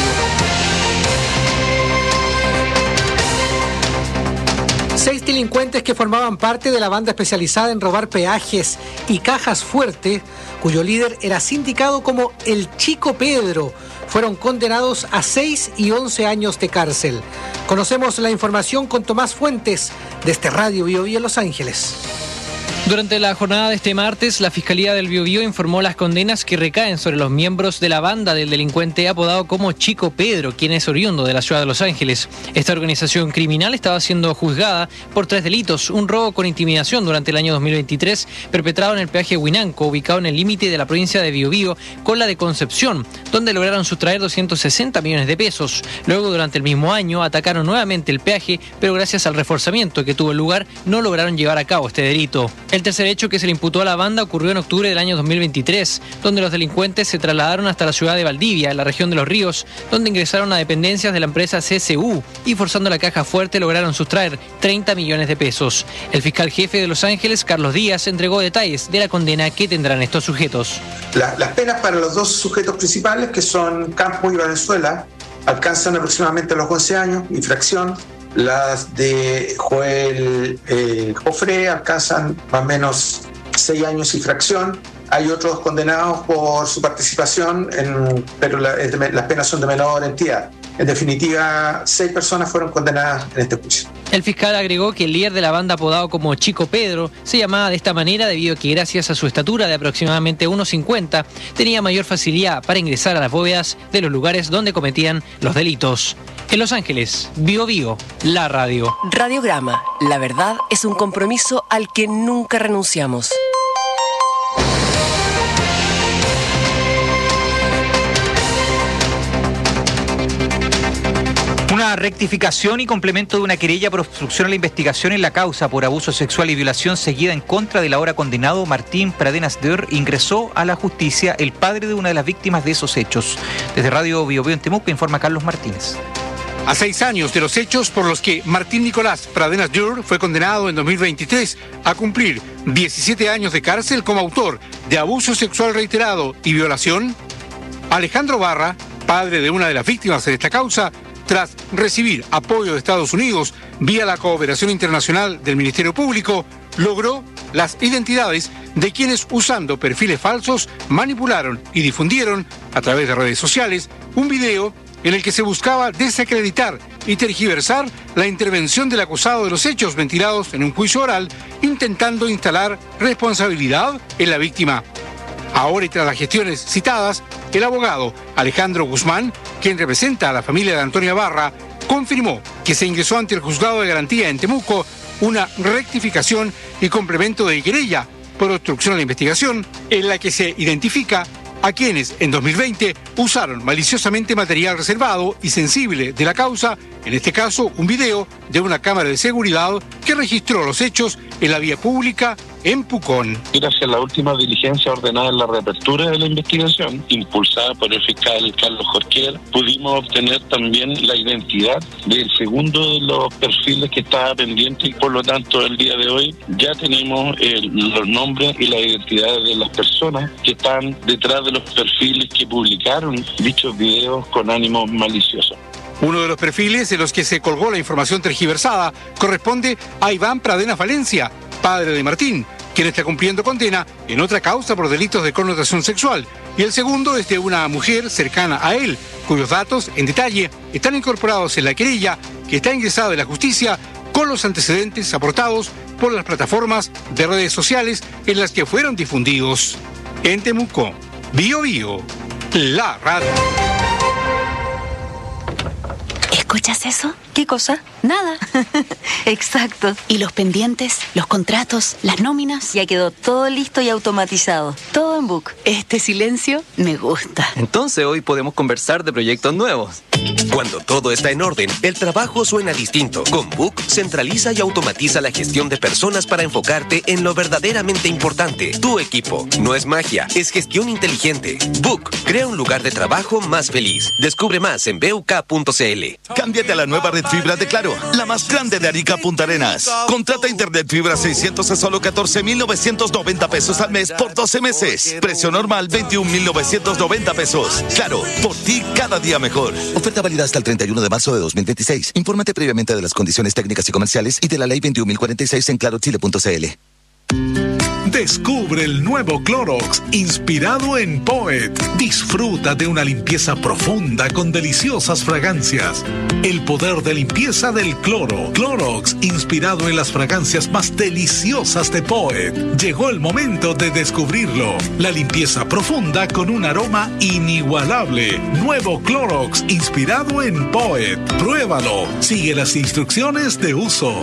Seis delincuentes que formaban parte de la banda especializada en robar peajes y cajas fuerte, cuyo líder era sindicado como el Chico Pedro, fueron condenados a seis y once años de cárcel. Conocemos la información con Tomás Fuentes, desde Radio Bio Bio Los Ángeles. Durante la jornada de este martes, la Fiscalía del Biobío informó las condenas que recaen sobre los miembros de la banda del delincuente apodado como Chico Pedro, quien es oriundo de la ciudad de Los Ángeles. Esta organización criminal estaba siendo juzgada por tres delitos: un robo con intimidación durante el año dos mil veintitrés, perpetrado en el peaje Huinanco, ubicado en el límite de la provincia de Biobío con la de Concepción, donde lograron sustraer doscientos sesenta millones de pesos. Luego, durante el mismo año, atacaron nuevamente el peaje, pero gracias al reforzamiento que tuvo lugar, no lograron llevar a cabo este delito. El tercer hecho que se le imputó a la banda ocurrió en octubre del año dos mil veintitrés, donde los delincuentes se trasladaron hasta la ciudad de Valdivia, en la región de Los Ríos, donde ingresaron a dependencias de la empresa C S U y, forzando la caja fuerte, lograron sustraer treinta millones de pesos. El fiscal jefe de Los Ángeles, Carlos Díaz, entregó detalles de la condena que tendrán estos sujetos. La, las penas para los dos sujetos principales, que son Campos y Valenzuela, alcanzan aproximadamente los once años, infracción. Las de Joel eh, Jofre alcanzan más o menos seis años y fracción. Hay otros condenados por su participación, en, pero la, de, las penas son de menor entidad. En definitiva, seis personas fueron condenadas en este juicio. El fiscal agregó que el líder de la banda, apodado como Chico Pedro, se llamaba de esta manera debido a que, gracias a su estatura de aproximadamente uno cincuenta, tenía mayor facilidad para ingresar a las bóvedas de los lugares donde cometían los delitos. En Los Ángeles, Bio Bio, la radio. Radiograma, la verdad es un compromiso al que nunca renunciamos. Una una rectificación y complemento de una querella por obstrucción a la investigación en la causa por abuso sexual y violación seguida en contra del ahora condenado Martín Pradenas Dörr, ingresó a la justicia el padre de una de las víctimas de esos hechos. Desde Radio Bio Bio en Temuco informa Carlos Martínez. A seis años de los hechos por los que Martín Nicolás Pradenas Dörr fue condenado en dos mil veintitrés a cumplir diecisiete años de cárcel como autor de abuso sexual reiterado y violación, Alejandro Barra, padre de una de las víctimas de esta causa, tras recibir apoyo de Estados Unidos vía la cooperación internacional del Ministerio Público, logró las identidades de quienes, usando perfiles falsos, manipularon y difundieron a través de redes sociales un video en el que se buscaba desacreditar y tergiversar la intervención del acusado de los hechos ventilados en un juicio oral, intentando instalar responsabilidad en la víctima. Ahora, y tras las gestiones citadas, el abogado Alejandro Guzmán, quien representa a la familia de Antonia Barra, confirmó que se ingresó ante el juzgado de garantía en Temuco una rectificación y complemento de querella por obstrucción a la investigación, en la que se identifica a quienes en dos mil veinte usaron maliciosamente material reservado y sensible de la causa, en este caso un video de una cámara de seguridad que registró los hechos en la vía pública en Pucón. Gracias a la última diligencia ordenada en la reapertura de la investigación, impulsada por el fiscal Carlos Jorquera, pudimos obtener también la identidad del segundo de los perfiles que estaba pendiente y por lo tanto el día de hoy ya tenemos el, los nombres y las identidades de las personas que están detrás de los perfiles que publicaron dichos videos con ánimo malicioso. Uno de los perfiles en los que se colgó la información tergiversada corresponde a Iván Pradenas Valencia, padre de Martín, quien está cumpliendo condena en otra causa por delitos de connotación sexual. Y el segundo es de una mujer cercana a él, cuyos datos, en detalle, están incorporados en la querella que está ingresada en la justicia con los antecedentes aportados por las plataformas de redes sociales en las que fueron difundidos. En Temuco, Bio Bio, la radio. ¿Escuchas eso? ¿Qué cosa? Nada. Exacto. ¿Y los pendientes, los contratos, las nóminas? Ya quedó todo listo y automatizado. Todo en Book. Este silencio me gusta. Entonces hoy podemos conversar de proyectos nuevos. Cuando todo está en orden, el trabajo suena distinto. Con Book, centraliza y automatiza la gestión de personas para enfocarte en lo verdaderamente importante. Tu equipo. No es magia, es gestión inteligente. Book, crea un lugar de trabajo más feliz. Descubre más en b u k punto c l. Cámbiate a la nueva red fibra de Claro, la más grande de Arica Punta Arenas. Contrata internet fibra seiscientos a solo catorce mil novecientos noventa pesos al mes por doce meses. Precio normal veintiún mil novecientos noventa pesos. Claro, por ti cada día mejor. Oferta válida hasta el treinta y uno de marzo de dos mil veintiséis. Infórmate previamente de las condiciones técnicas y comerciales y de la ley veintiún mil cuarenta y seis en claro chile punto c l. Descubre el nuevo Clorox inspirado en Poet. Disfruta de una limpieza profunda con deliciosas fragancias. El poder de limpieza del cloro. Clorox inspirado en las fragancias más deliciosas de Poet. Llegó el momento de descubrirlo. La limpieza profunda con un aroma inigualable. Nuevo Clorox inspirado en Poet. Pruébalo. Sigue las instrucciones de uso.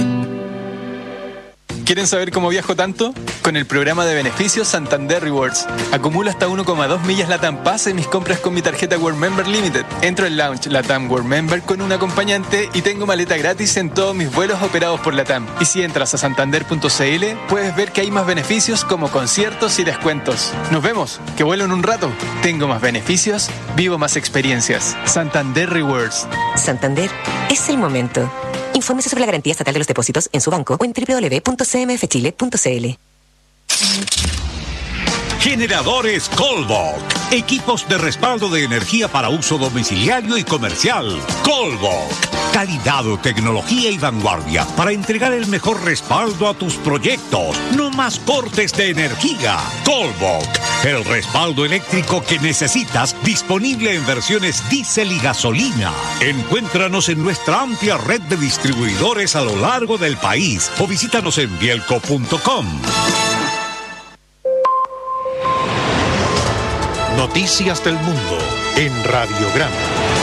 ¿Quieren saber cómo viajo tanto? Con el programa de beneficios Santander Rewards. Acumulo hasta uno coma dos millas LATAM Pass en mis compras con mi tarjeta World Member Limited. Entro en Lounge LATAM World Member con un acompañante y tengo maleta gratis en todos mis vuelos operados por LATAM. Y si entras a santander punto c l, puedes ver que hay más beneficios como conciertos y descuentos. Nos vemos, que vuelo en un rato. Tengo más beneficios, vivo más experiencias. Santander Rewards. Santander, es el momento. Infórmese sobre la garantía estatal de los depósitos en su banco o en w w w punto c m f chile punto c l. Generadores Colbok. Equipos de respaldo de energía para uso domiciliario y comercial. Colbok. Calidad, tecnología y vanguardia para entregar el mejor respaldo a tus proyectos. No más cortes de energía. Colbok. El respaldo eléctrico que necesitas, disponible en versiones diésel y gasolina. Encuéntranos en nuestra amplia red de distribuidores a lo largo del país o visítanos en bielco punto com. Noticias del Mundo en Radiograma.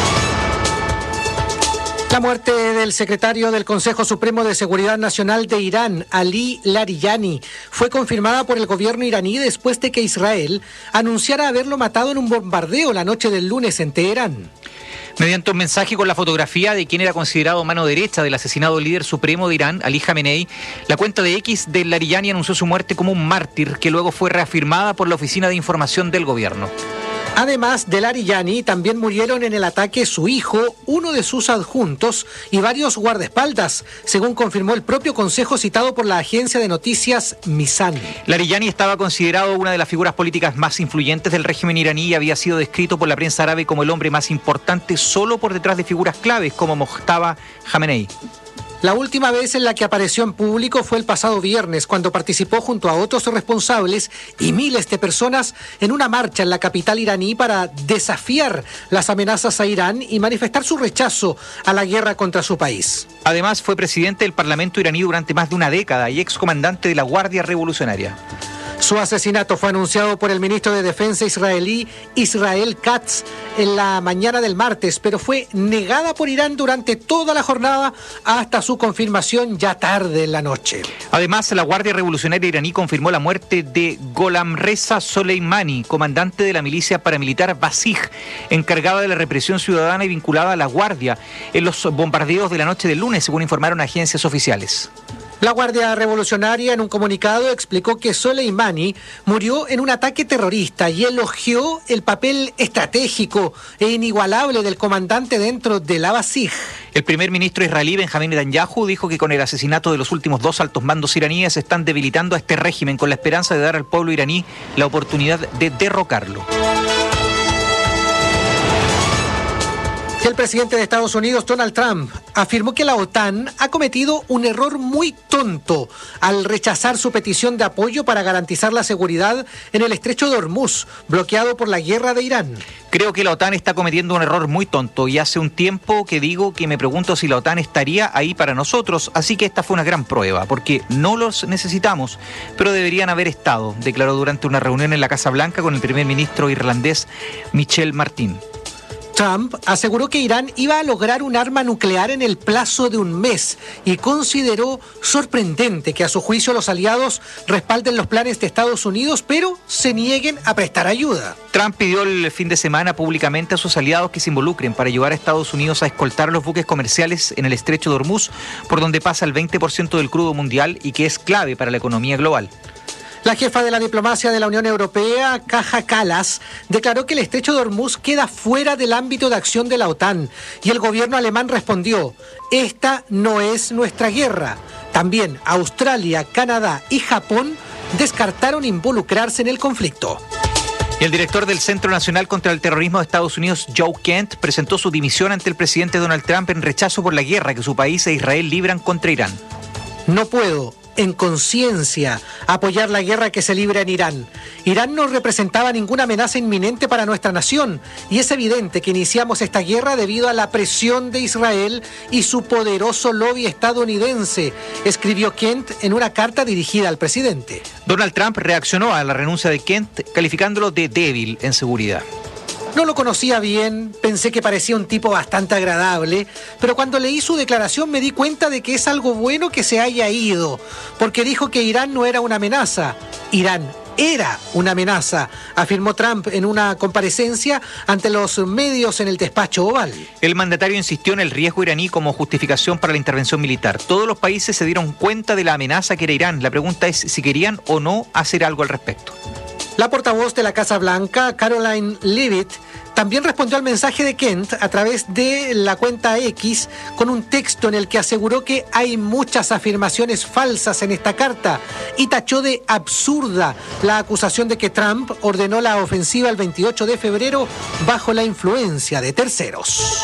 La muerte del secretario del Consejo Supremo de Seguridad Nacional de Irán, Ali Larijani, fue confirmada por el gobierno iraní después de que Israel anunciara haberlo matado en un bombardeo la noche del lunes en Teherán. Mediante un mensaje con la fotografía de quien era considerado mano derecha del asesinado líder supremo de Irán, Ali Khamenei, la cuenta de X de Larijani anunció su muerte como un mártir, que luego fue reafirmada por la Oficina de Información del Gobierno. Además de Larijani, también murieron en el ataque su hijo, uno de sus adjuntos y varios guardaespaldas, según confirmó el propio consejo citado por la agencia de noticias Mizan. Larijani estaba considerado una de las figuras políticas más influyentes del régimen iraní y había sido descrito por la prensa árabe como el hombre más importante solo por detrás de figuras claves como Mojtaba Khamenei. La última vez en la que apareció en público fue el pasado viernes, cuando participó junto a otros responsables y miles de personas en una marcha en la capital iraní para desafiar las amenazas a Irán y manifestar su rechazo a la guerra contra su país. Además, fue presidente del Parlamento iraní durante más de una década y excomandante de la Guardia Revolucionaria. Su asesinato fue anunciado por el ministro de Defensa israelí Israel Katz en la mañana del martes, pero fue negada por Irán durante toda la jornada hasta su confirmación ya tarde en la noche. Además, la Guardia Revolucionaria iraní confirmó la muerte de Gholamreza Soleimani, comandante de la milicia paramilitar Basij, encargada de la represión ciudadana y vinculada a la Guardia en los bombardeos de la noche del lunes, según informaron agencias oficiales. La Guardia Revolucionaria en un comunicado explicó que Soleimani murió en un ataque terrorista y elogió el papel estratégico e inigualable del comandante dentro de la Basij. El primer ministro israelí Benjamín Netanyahu dijo que con el asesinato de los últimos dos altos mandos iraníes están debilitando a este régimen con la esperanza de dar al pueblo iraní la oportunidad de derrocarlo. El presidente de Estados Unidos, Donald Trump, afirmó que la OTAN ha cometido un error muy tonto al rechazar su petición de apoyo para garantizar la seguridad en el estrecho de Hormuz, bloqueado por la guerra de Irán. Creo que la OTAN está cometiendo un error muy tonto y hace un tiempo que digo que me pregunto si la OTAN estaría ahí para nosotros, así que esta fue una gran prueba, porque no los necesitamos, pero deberían haber estado, declaró durante una reunión en la Casa Blanca con el primer ministro irlandés Michel Martin. Trump aseguró que Irán iba a lograr un arma nuclear en el plazo de un mes y consideró sorprendente que a su juicio los aliados respalden los planes de Estados Unidos, pero se nieguen a prestar ayuda. Trump pidió el fin de semana públicamente a sus aliados que se involucren para ayudar a Estados Unidos a escoltar los buques comerciales en el estrecho de Hormuz, por donde pasa el veinte por ciento del crudo mundial y que es clave para la economía global. La jefa de la diplomacia de la Unión Europea, Kaja Kallas, declaró que el estrecho de Hormuz queda fuera del ámbito de acción de la OTAN y el gobierno alemán respondió: esta no es nuestra guerra. También Australia, Canadá y Japón descartaron involucrarse en el conflicto. Y el director del Centro Nacional contra el Terrorismo de Estados Unidos, Joe Kent, presentó su dimisión ante el presidente Donald Trump en rechazo por la guerra que su país e Israel libran contra Irán. No puedo, en conciencia, apoyar la guerra que se libra en Irán. Irán no representaba ninguna amenaza inminente para nuestra nación y es evidente que iniciamos esta guerra debido a la presión de Israel y su poderoso lobby estadounidense, escribió Kent en una carta dirigida al presidente. Donald Trump reaccionó a la renuncia de Kent calificándolo de débil en seguridad. No lo conocía bien, pensé que parecía un tipo bastante agradable, pero cuando leí su declaración me di cuenta de que es algo bueno que se haya ido, porque dijo que Irán no era una amenaza. Irán era una amenaza, afirmó Trump en una comparecencia ante los medios en el despacho Oval. El mandatario insistió en el riesgo iraní como justificación para la intervención militar. Todos los países se dieron cuenta de la amenaza que era Irán. La pregunta es si querían o no hacer algo al respecto. La portavoz de la Casa Blanca, Caroline Leavitt, también respondió al mensaje de Kent a través de la cuenta X con un texto en el que aseguró que hay muchas afirmaciones falsas en esta carta y tachó de absurda la acusación de que Trump ordenó la ofensiva el veintiocho de febrero bajo la influencia de terceros.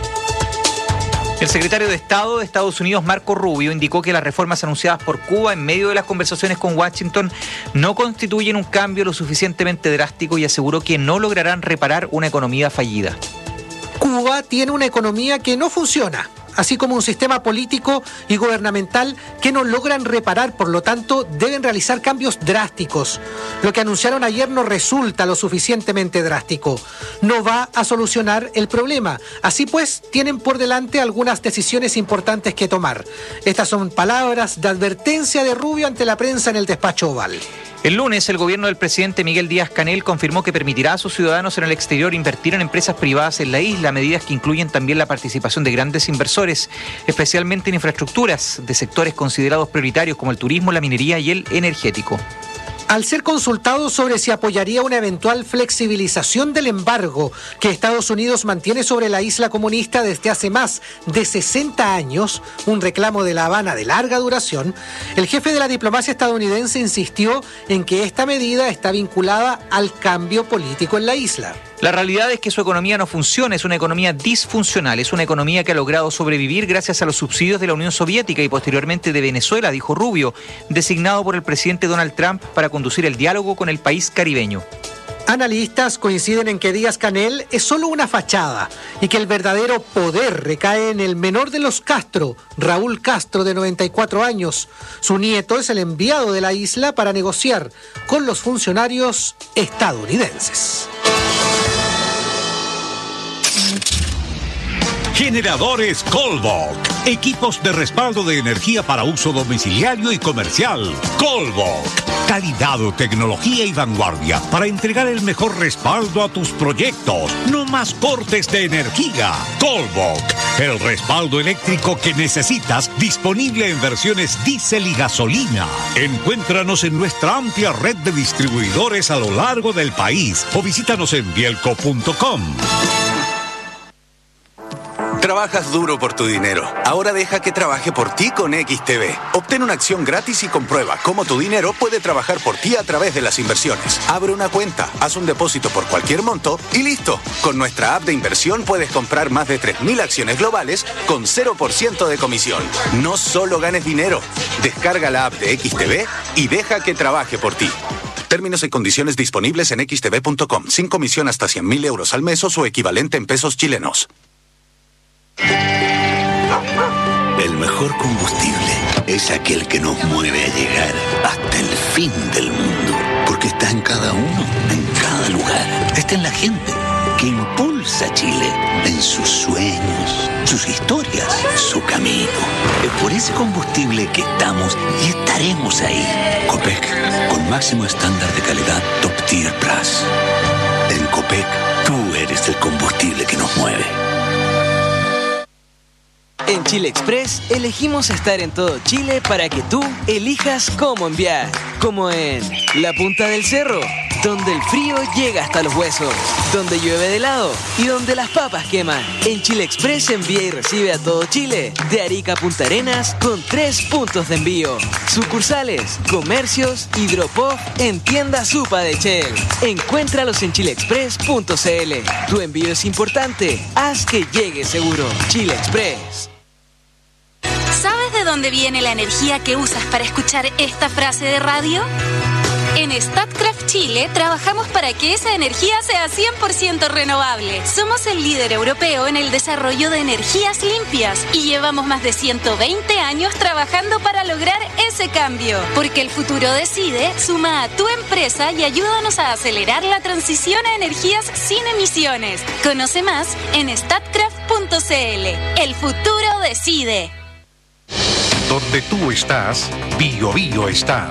El secretario de Estado de Estados Unidos, Marco Rubio, indicó que las reformas anunciadas por Cuba en medio de las conversaciones con Washington no constituyen un cambio lo suficientemente drástico y aseguró que no lograrán reparar una economía fallida. Cuba tiene una economía que no funciona, así como un sistema político y gubernamental que no logran reparar, por lo tanto deben realizar cambios drásticos. Lo que anunciaron ayer no resulta lo suficientemente drástico, no va a solucionar el problema. Así pues, tienen por delante algunas decisiones importantes que tomar. Estas son palabras de advertencia de Rubio ante la prensa en el despacho Oval. El lunes, el gobierno del presidente Miguel Díaz-Canel confirmó que permitirá a sus ciudadanos en el exterior invertir en empresas privadas en la isla, medidas que incluyen también la participación de grandes inversores, especialmente en infraestructuras de sectores considerados prioritarios como el turismo, la minería y el energético. Al ser consultado sobre si apoyaría una eventual flexibilización del embargo que Estados Unidos mantiene sobre la isla comunista desde hace más de sesenta años, un reclamo de La Habana de larga duración, el jefe de la diplomacia estadounidense insistió en que esta medida está vinculada al cambio político en la isla. La realidad es que su economía no funciona, es una economía disfuncional, es una economía que ha logrado sobrevivir gracias a los subsidios de la Unión Soviética y posteriormente de Venezuela, dijo Rubio, designado por el presidente Donald Trump para conducir el diálogo con el país caribeño. Analistas coinciden en que Díaz-Canel es solo una fachada y que el verdadero poder recae en el menor de los Castro, Raúl Castro, de noventa y cuatro años. Su nieto es el enviado de la isla para negociar con los funcionarios estadounidenses. Generadores Colbach. Equipos de respaldo de energía para uso domiciliario y comercial. Colbach. Calidad, tecnología y vanguardia para entregar el mejor respaldo a tus proyectos. No más cortes de energía. Colbach. El respaldo eléctrico que necesitas, disponible en versiones diésel y gasolina. Encuéntranos en nuestra amplia red de distribuidores a lo largo del país o visítanos en bielco punto com. Trabajas duro por tu dinero. Ahora deja que trabaje por ti con X T B. Obtén una acción gratis y comprueba cómo tu dinero puede trabajar por ti a través de las inversiones. Abre una cuenta, haz un depósito por cualquier monto y listo. Con nuestra app de inversión puedes comprar más de tres mil acciones globales con cero por ciento de comisión. No solo ganes dinero. Descarga la app de X T B y deja que trabaje por ti. Términos y condiciones disponibles en x t b punto com. Sin comisión hasta cien mil euros al mes o su equivalente en pesos chilenos. El mejor combustible es aquel que nos mueve a llegar hasta el fin del mundo, porque está en cada uno, en cada lugar. Está en la gente que impulsa a Chile, en sus sueños, sus historias, su camino. Es por ese combustible que estamos y estaremos ahí. Copec, con máximo estándar de calidad Top Tier Plus. En Copec, tú eres el combustible que nos mueve. En Chile Express elegimos estar en todo Chile para que tú elijas cómo enviar. Como en la punta del cerro, donde el frío llega hasta los huesos, donde llueve de helado y donde las papas queman. En Chile Express envía y recibe a todo Chile, de Arica a Punta Arenas, con tres puntos de envío. Sucursales, comercios y drop-off en tienda Supa de Shell. Encuéntralos en chile express punto c l. Tu envío es importante, haz que llegue seguro. Chile Express. ¿Sabes de dónde viene la energía que usas para escuchar esta frase de radio? En Statkraft Chile trabajamos para que esa energía sea cien por ciento renovable. Somos el líder europeo en el desarrollo de energías limpias y llevamos más de ciento veinte años trabajando para lograr ese cambio. Porque el futuro decide, suma a tu empresa y ayúdanos a acelerar la transición a energías sin emisiones. Conoce más en statkraft punto c l. El futuro decide. Donde tú estás, Bio Bio está.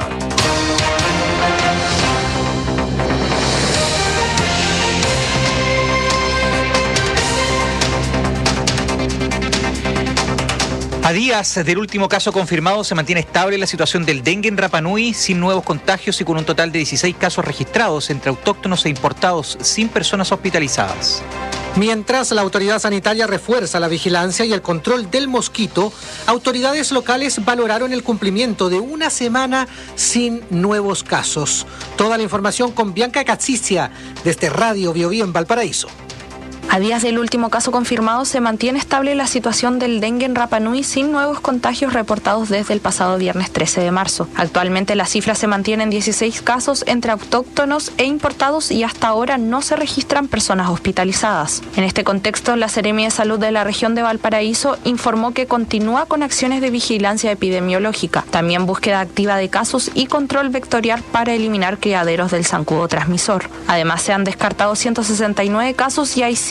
A días del último caso confirmado, se mantiene estable la situación del dengue en Rapa Nui, sin nuevos contagios y con un total de dieciséis casos registrados entre autóctonos e importados, sin personas hospitalizadas. Mientras la autoridad sanitaria refuerza la vigilancia y el control del mosquito, autoridades locales valoraron el cumplimiento de una semana sin nuevos casos. Toda la información con Bianca Catsicia, desde Radio Bio Bio en Valparaíso. A días del último caso confirmado, se mantiene estable la situación del dengue en Rapa Nui sin nuevos contagios reportados desde el pasado viernes trece de marzo. Actualmente la cifra se mantiene en dieciséis casos entre autóctonos e importados y hasta ahora no se registran personas hospitalizadas. En este contexto, la Seremi de Salud de la región de Valparaíso informó que continúa con acciones de vigilancia epidemiológica, también búsqueda activa de casos y control vectorial para eliminar criaderos del zancudo transmisor. Además, se han descartado ciento sesenta y nueve casos y hay cinco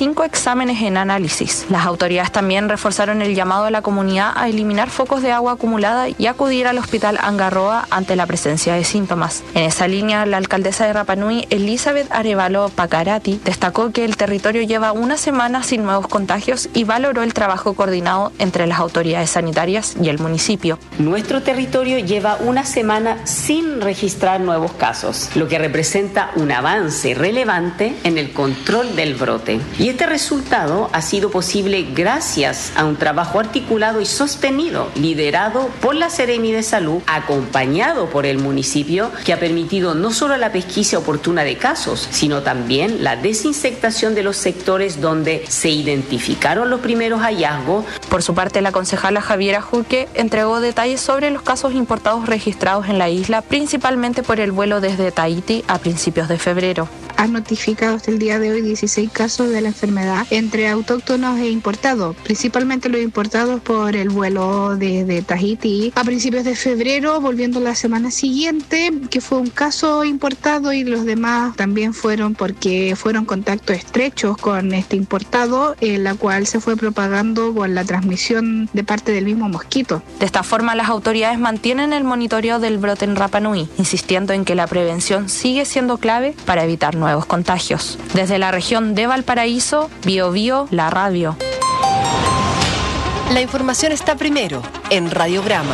cinco exámenes en análisis. Las autoridades también reforzaron el llamado a la comunidad a eliminar focos de agua acumulada y acudir al hospital Angarroa ante la presencia de síntomas. En esa línea, la alcaldesa de Rapa Nui, Elizabeth Arevalo Pacarati, destacó que el territorio lleva una semana sin nuevos contagios y valoró el trabajo coordinado entre las autoridades sanitarias y el municipio. Nuestro territorio lleva una semana sin registrar nuevos casos, lo que representa un avance relevante en el control del brote. Y este resultado ha sido posible gracias a un trabajo articulado y sostenido, liderado por la Seremi de Salud, acompañado por el municipio, que ha permitido no solo la pesquisa oportuna de casos, sino también la desinsectación de los sectores donde se identificaron los primeros hallazgos. Por su parte, la concejala Javiera Juque entregó detalles sobre los casos importados registrados en la isla, principalmente por el vuelo desde Tahití a principios de febrero. Han notificado hasta el día de hoy dieciséis casos de la enfermedad entre autóctonos e importados, principalmente los importados por el vuelo desde Tahití a principios de febrero, volviendo la semana siguiente, que fue un caso importado, y los demás también fueron porque fueron contactos estrechos con este importado, en la cual se fue propagando por la transmisión de parte del mismo mosquito. De esta forma, las autoridades mantienen el monitoreo del brote en Rapa Nui, insistiendo en que la prevención sigue siendo clave para evitar nuevos contagios. Desde la región de Valparaíso, Bio Bio, la radio. La información está primero en Radiograma.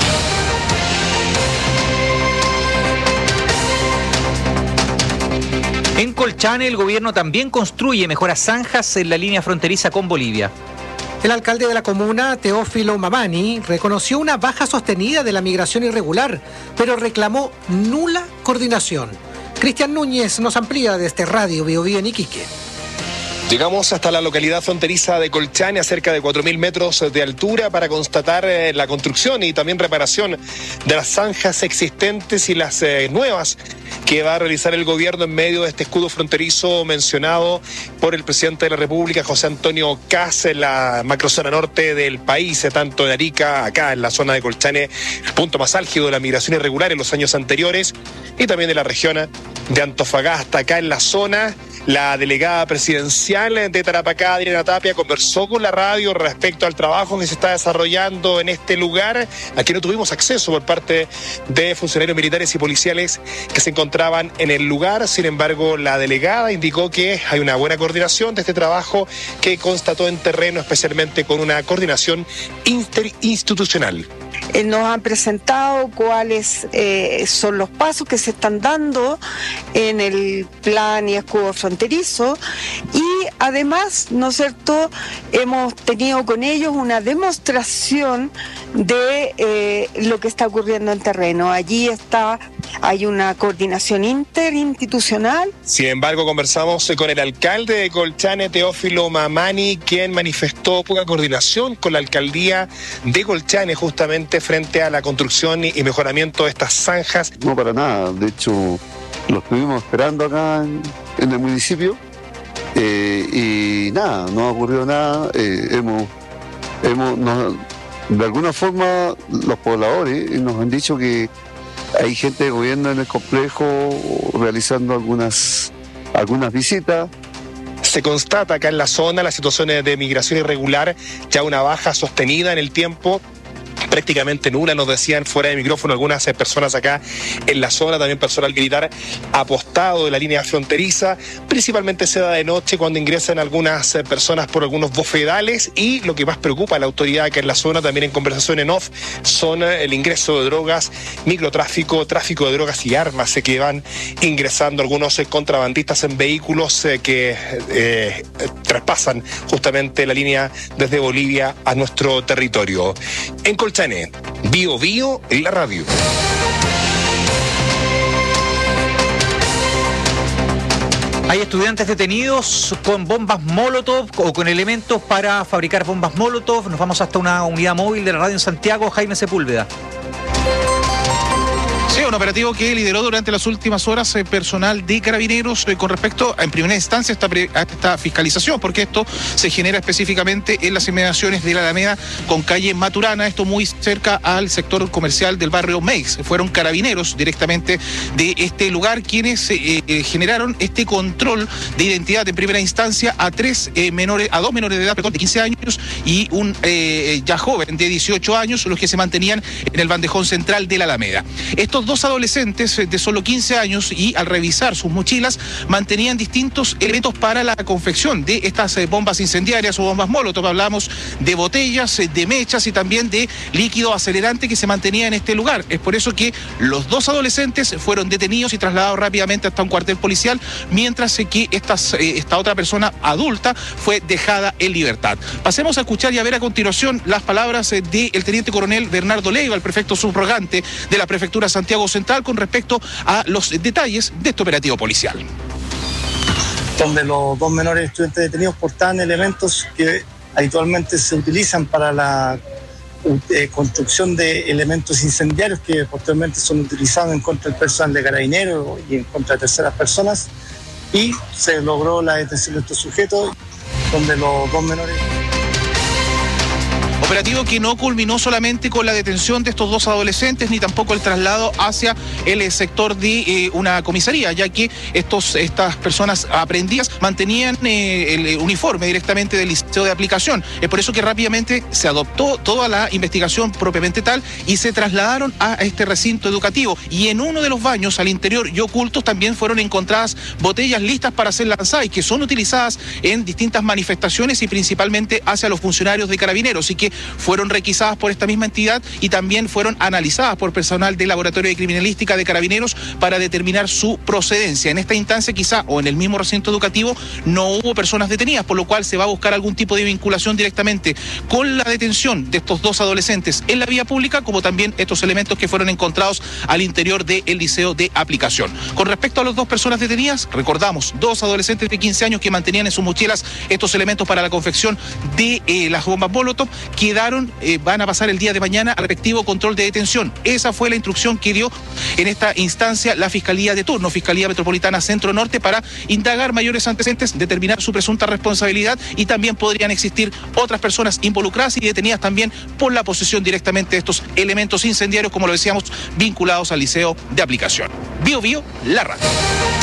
En Colchane, el gobierno también construye mejoras zanjas en la línea fronteriza con Bolivia. El alcalde de la comuna, Teófilo Mamani, reconoció una baja sostenida de la migración irregular, pero reclamó nula coordinación. Cristian Núñez nos amplía desde Radio Bio Bio en Iquique. Llegamos hasta la localidad fronteriza de Colchane a cerca de cuatro mil metros de altura para constatar eh, la construcción y también reparación de las zanjas existentes y las eh, nuevas que va a realizar el gobierno en medio de este escudo fronterizo mencionado por el presidente de la República, José Antonio Kast, en la macrozona norte del país, tanto en Arica, acá en la zona de Colchane, el punto más álgido de la migración irregular en los años anteriores, y también de la región de Antofagasta, acá en la zona. La delegada presidencial de Tarapacá, Adriana Tapia, conversó con la radio respecto al trabajo que se está desarrollando en este lugar. Aquí no tuvimos acceso por parte de funcionarios militares y policiales que se encontraban en el lugar. Sin embargo, la delegada indicó que hay una buena coordinación de este trabajo que constató en terreno, especialmente con una coordinación interinstitucional. Eh, nos han presentado cuáles eh, son los pasos que se están dando en el plan y escudo fronterizo, y además, ¿no es cierto?, hemos tenido con ellos una demostración de eh, lo que está ocurriendo en terreno. Allí está, hay una coordinación interinstitucional. Sin embargo, conversamos con el alcalde de Colchane, Teófilo Mamani, quien manifestó poca coordinación con la alcaldía de Colchane justamente frente a la construcción y mejoramiento de estas zanjas. No, para nada. De hecho, lo estuvimos esperando acá en, en el municipio eh, y nada, no ha ocurrido nada. Eh, hemos, hemos nos, de alguna forma, los pobladores nos han dicho que hay gente de gobierno en el complejo realizando algunas, algunas visitas. Se constata acá en la zona las situaciones de migración irregular, ya una baja sostenida en el tiempo, prácticamente nula, nos decían fuera de micrófono algunas personas acá en la zona, también personal militar apostado de la línea fronteriza. Principalmente se da de noche cuando ingresan algunas personas por algunos bofedales, y lo que más preocupa a la autoridad acá en la zona, también en conversación en off, son el ingreso de drogas, microtráfico, tráfico de drogas y armas que van ingresando algunos contrabandistas en vehículos que eh, traspasan justamente la línea desde Bolivia a nuestro territorio. En Colchane, Bio Bio en la radio. Hay estudiantes detenidos con bombas Molotov o con elementos para fabricar bombas Molotov. Nos vamos hasta una unidad móvil de la radio en Santiago. Jaime Sepúlveda. Sí, un operativo que lideró durante las últimas horas eh, personal de Carabineros eh, con respecto a, en primera instancia, esta, pre, a esta fiscalización, porque esto se genera específicamente en las inmediaciones de la Alameda con calle Maturana, esto muy cerca al sector comercial del barrio Meix. Fueron Carabineros directamente de este lugar quienes eh, eh, generaron este control de identidad en primera instancia a tres eh, menores, a dos menores de edad, perdón, de quince años y un eh, ya joven de dieciocho años, los que se mantenían en el bandejón central de la Alameda. Estos dos adolescentes de solo quince años y al revisar sus mochilas mantenían distintos elementos para la confección de estas eh, bombas incendiarias o bombas molotov. Hablamos de botellas, eh, de mechas y también de líquido acelerante que se mantenía en este lugar. Es por eso que los dos adolescentes fueron detenidos y trasladados rápidamente hasta un cuartel policial, mientras eh, que estas, eh, esta otra persona adulta fue dejada en libertad. Pasemos a escuchar y a ver a continuación las palabras eh, del teniente coronel Bernardo Leiva, el prefecto subrogante de la prefectura Santiago Central, con respecto a los detalles de este operativo policial. Donde los dos menores estudiantes detenidos portaban elementos que habitualmente se utilizan para la eh, construcción de elementos incendiarios que posteriormente son utilizados en contra del personal de Carabineros y en contra de terceras personas, y se logró la detención de estos sujetos, donde los dos menores... Operativo que no culminó solamente con la detención de estos dos adolescentes, ni tampoco el traslado hacia el sector de eh, una comisaría, ya que estos, estas personas aprehendidas mantenían eh, el uniforme directamente del liceo de aplicación. Es por eso que rápidamente se adoptó toda la investigación propiamente tal y se trasladaron a este recinto educativo. Y en uno de los baños, al interior y ocultos, también fueron encontradas botellas listas para ser lanzadas y que son utilizadas en distintas manifestaciones y principalmente hacia los funcionarios de Carabineros, y que fueron requisadas por esta misma entidad y también fueron analizadas por personal del Laboratorio de Criminalística de Carabineros para determinar su procedencia. En esta instancia quizá, o en el mismo recinto educativo, no hubo personas detenidas, por lo cual se va a buscar algún tipo de vinculación directamente con la detención de estos dos adolescentes en la vía pública, como también estos elementos que fueron encontrados al interior del liceo de aplicación. Con respecto a las dos personas detenidas, recordamos, dos adolescentes de quince años que mantenían en sus mochilas estos elementos para la confección de eh, las bombas molotov, quedaron, eh, van a pasar el día de mañana al respectivo control de detención. Esa fue la instrucción que dio en esta instancia la Fiscalía de turno, Fiscalía Metropolitana Centro Norte, para indagar mayores antecedentes, determinar su presunta responsabilidad, y también podrían existir otras personas involucradas y detenidas también por la posesión directamente de estos elementos incendiarios, como lo decíamos, vinculados al liceo de aplicación. Bio Bio, la radio.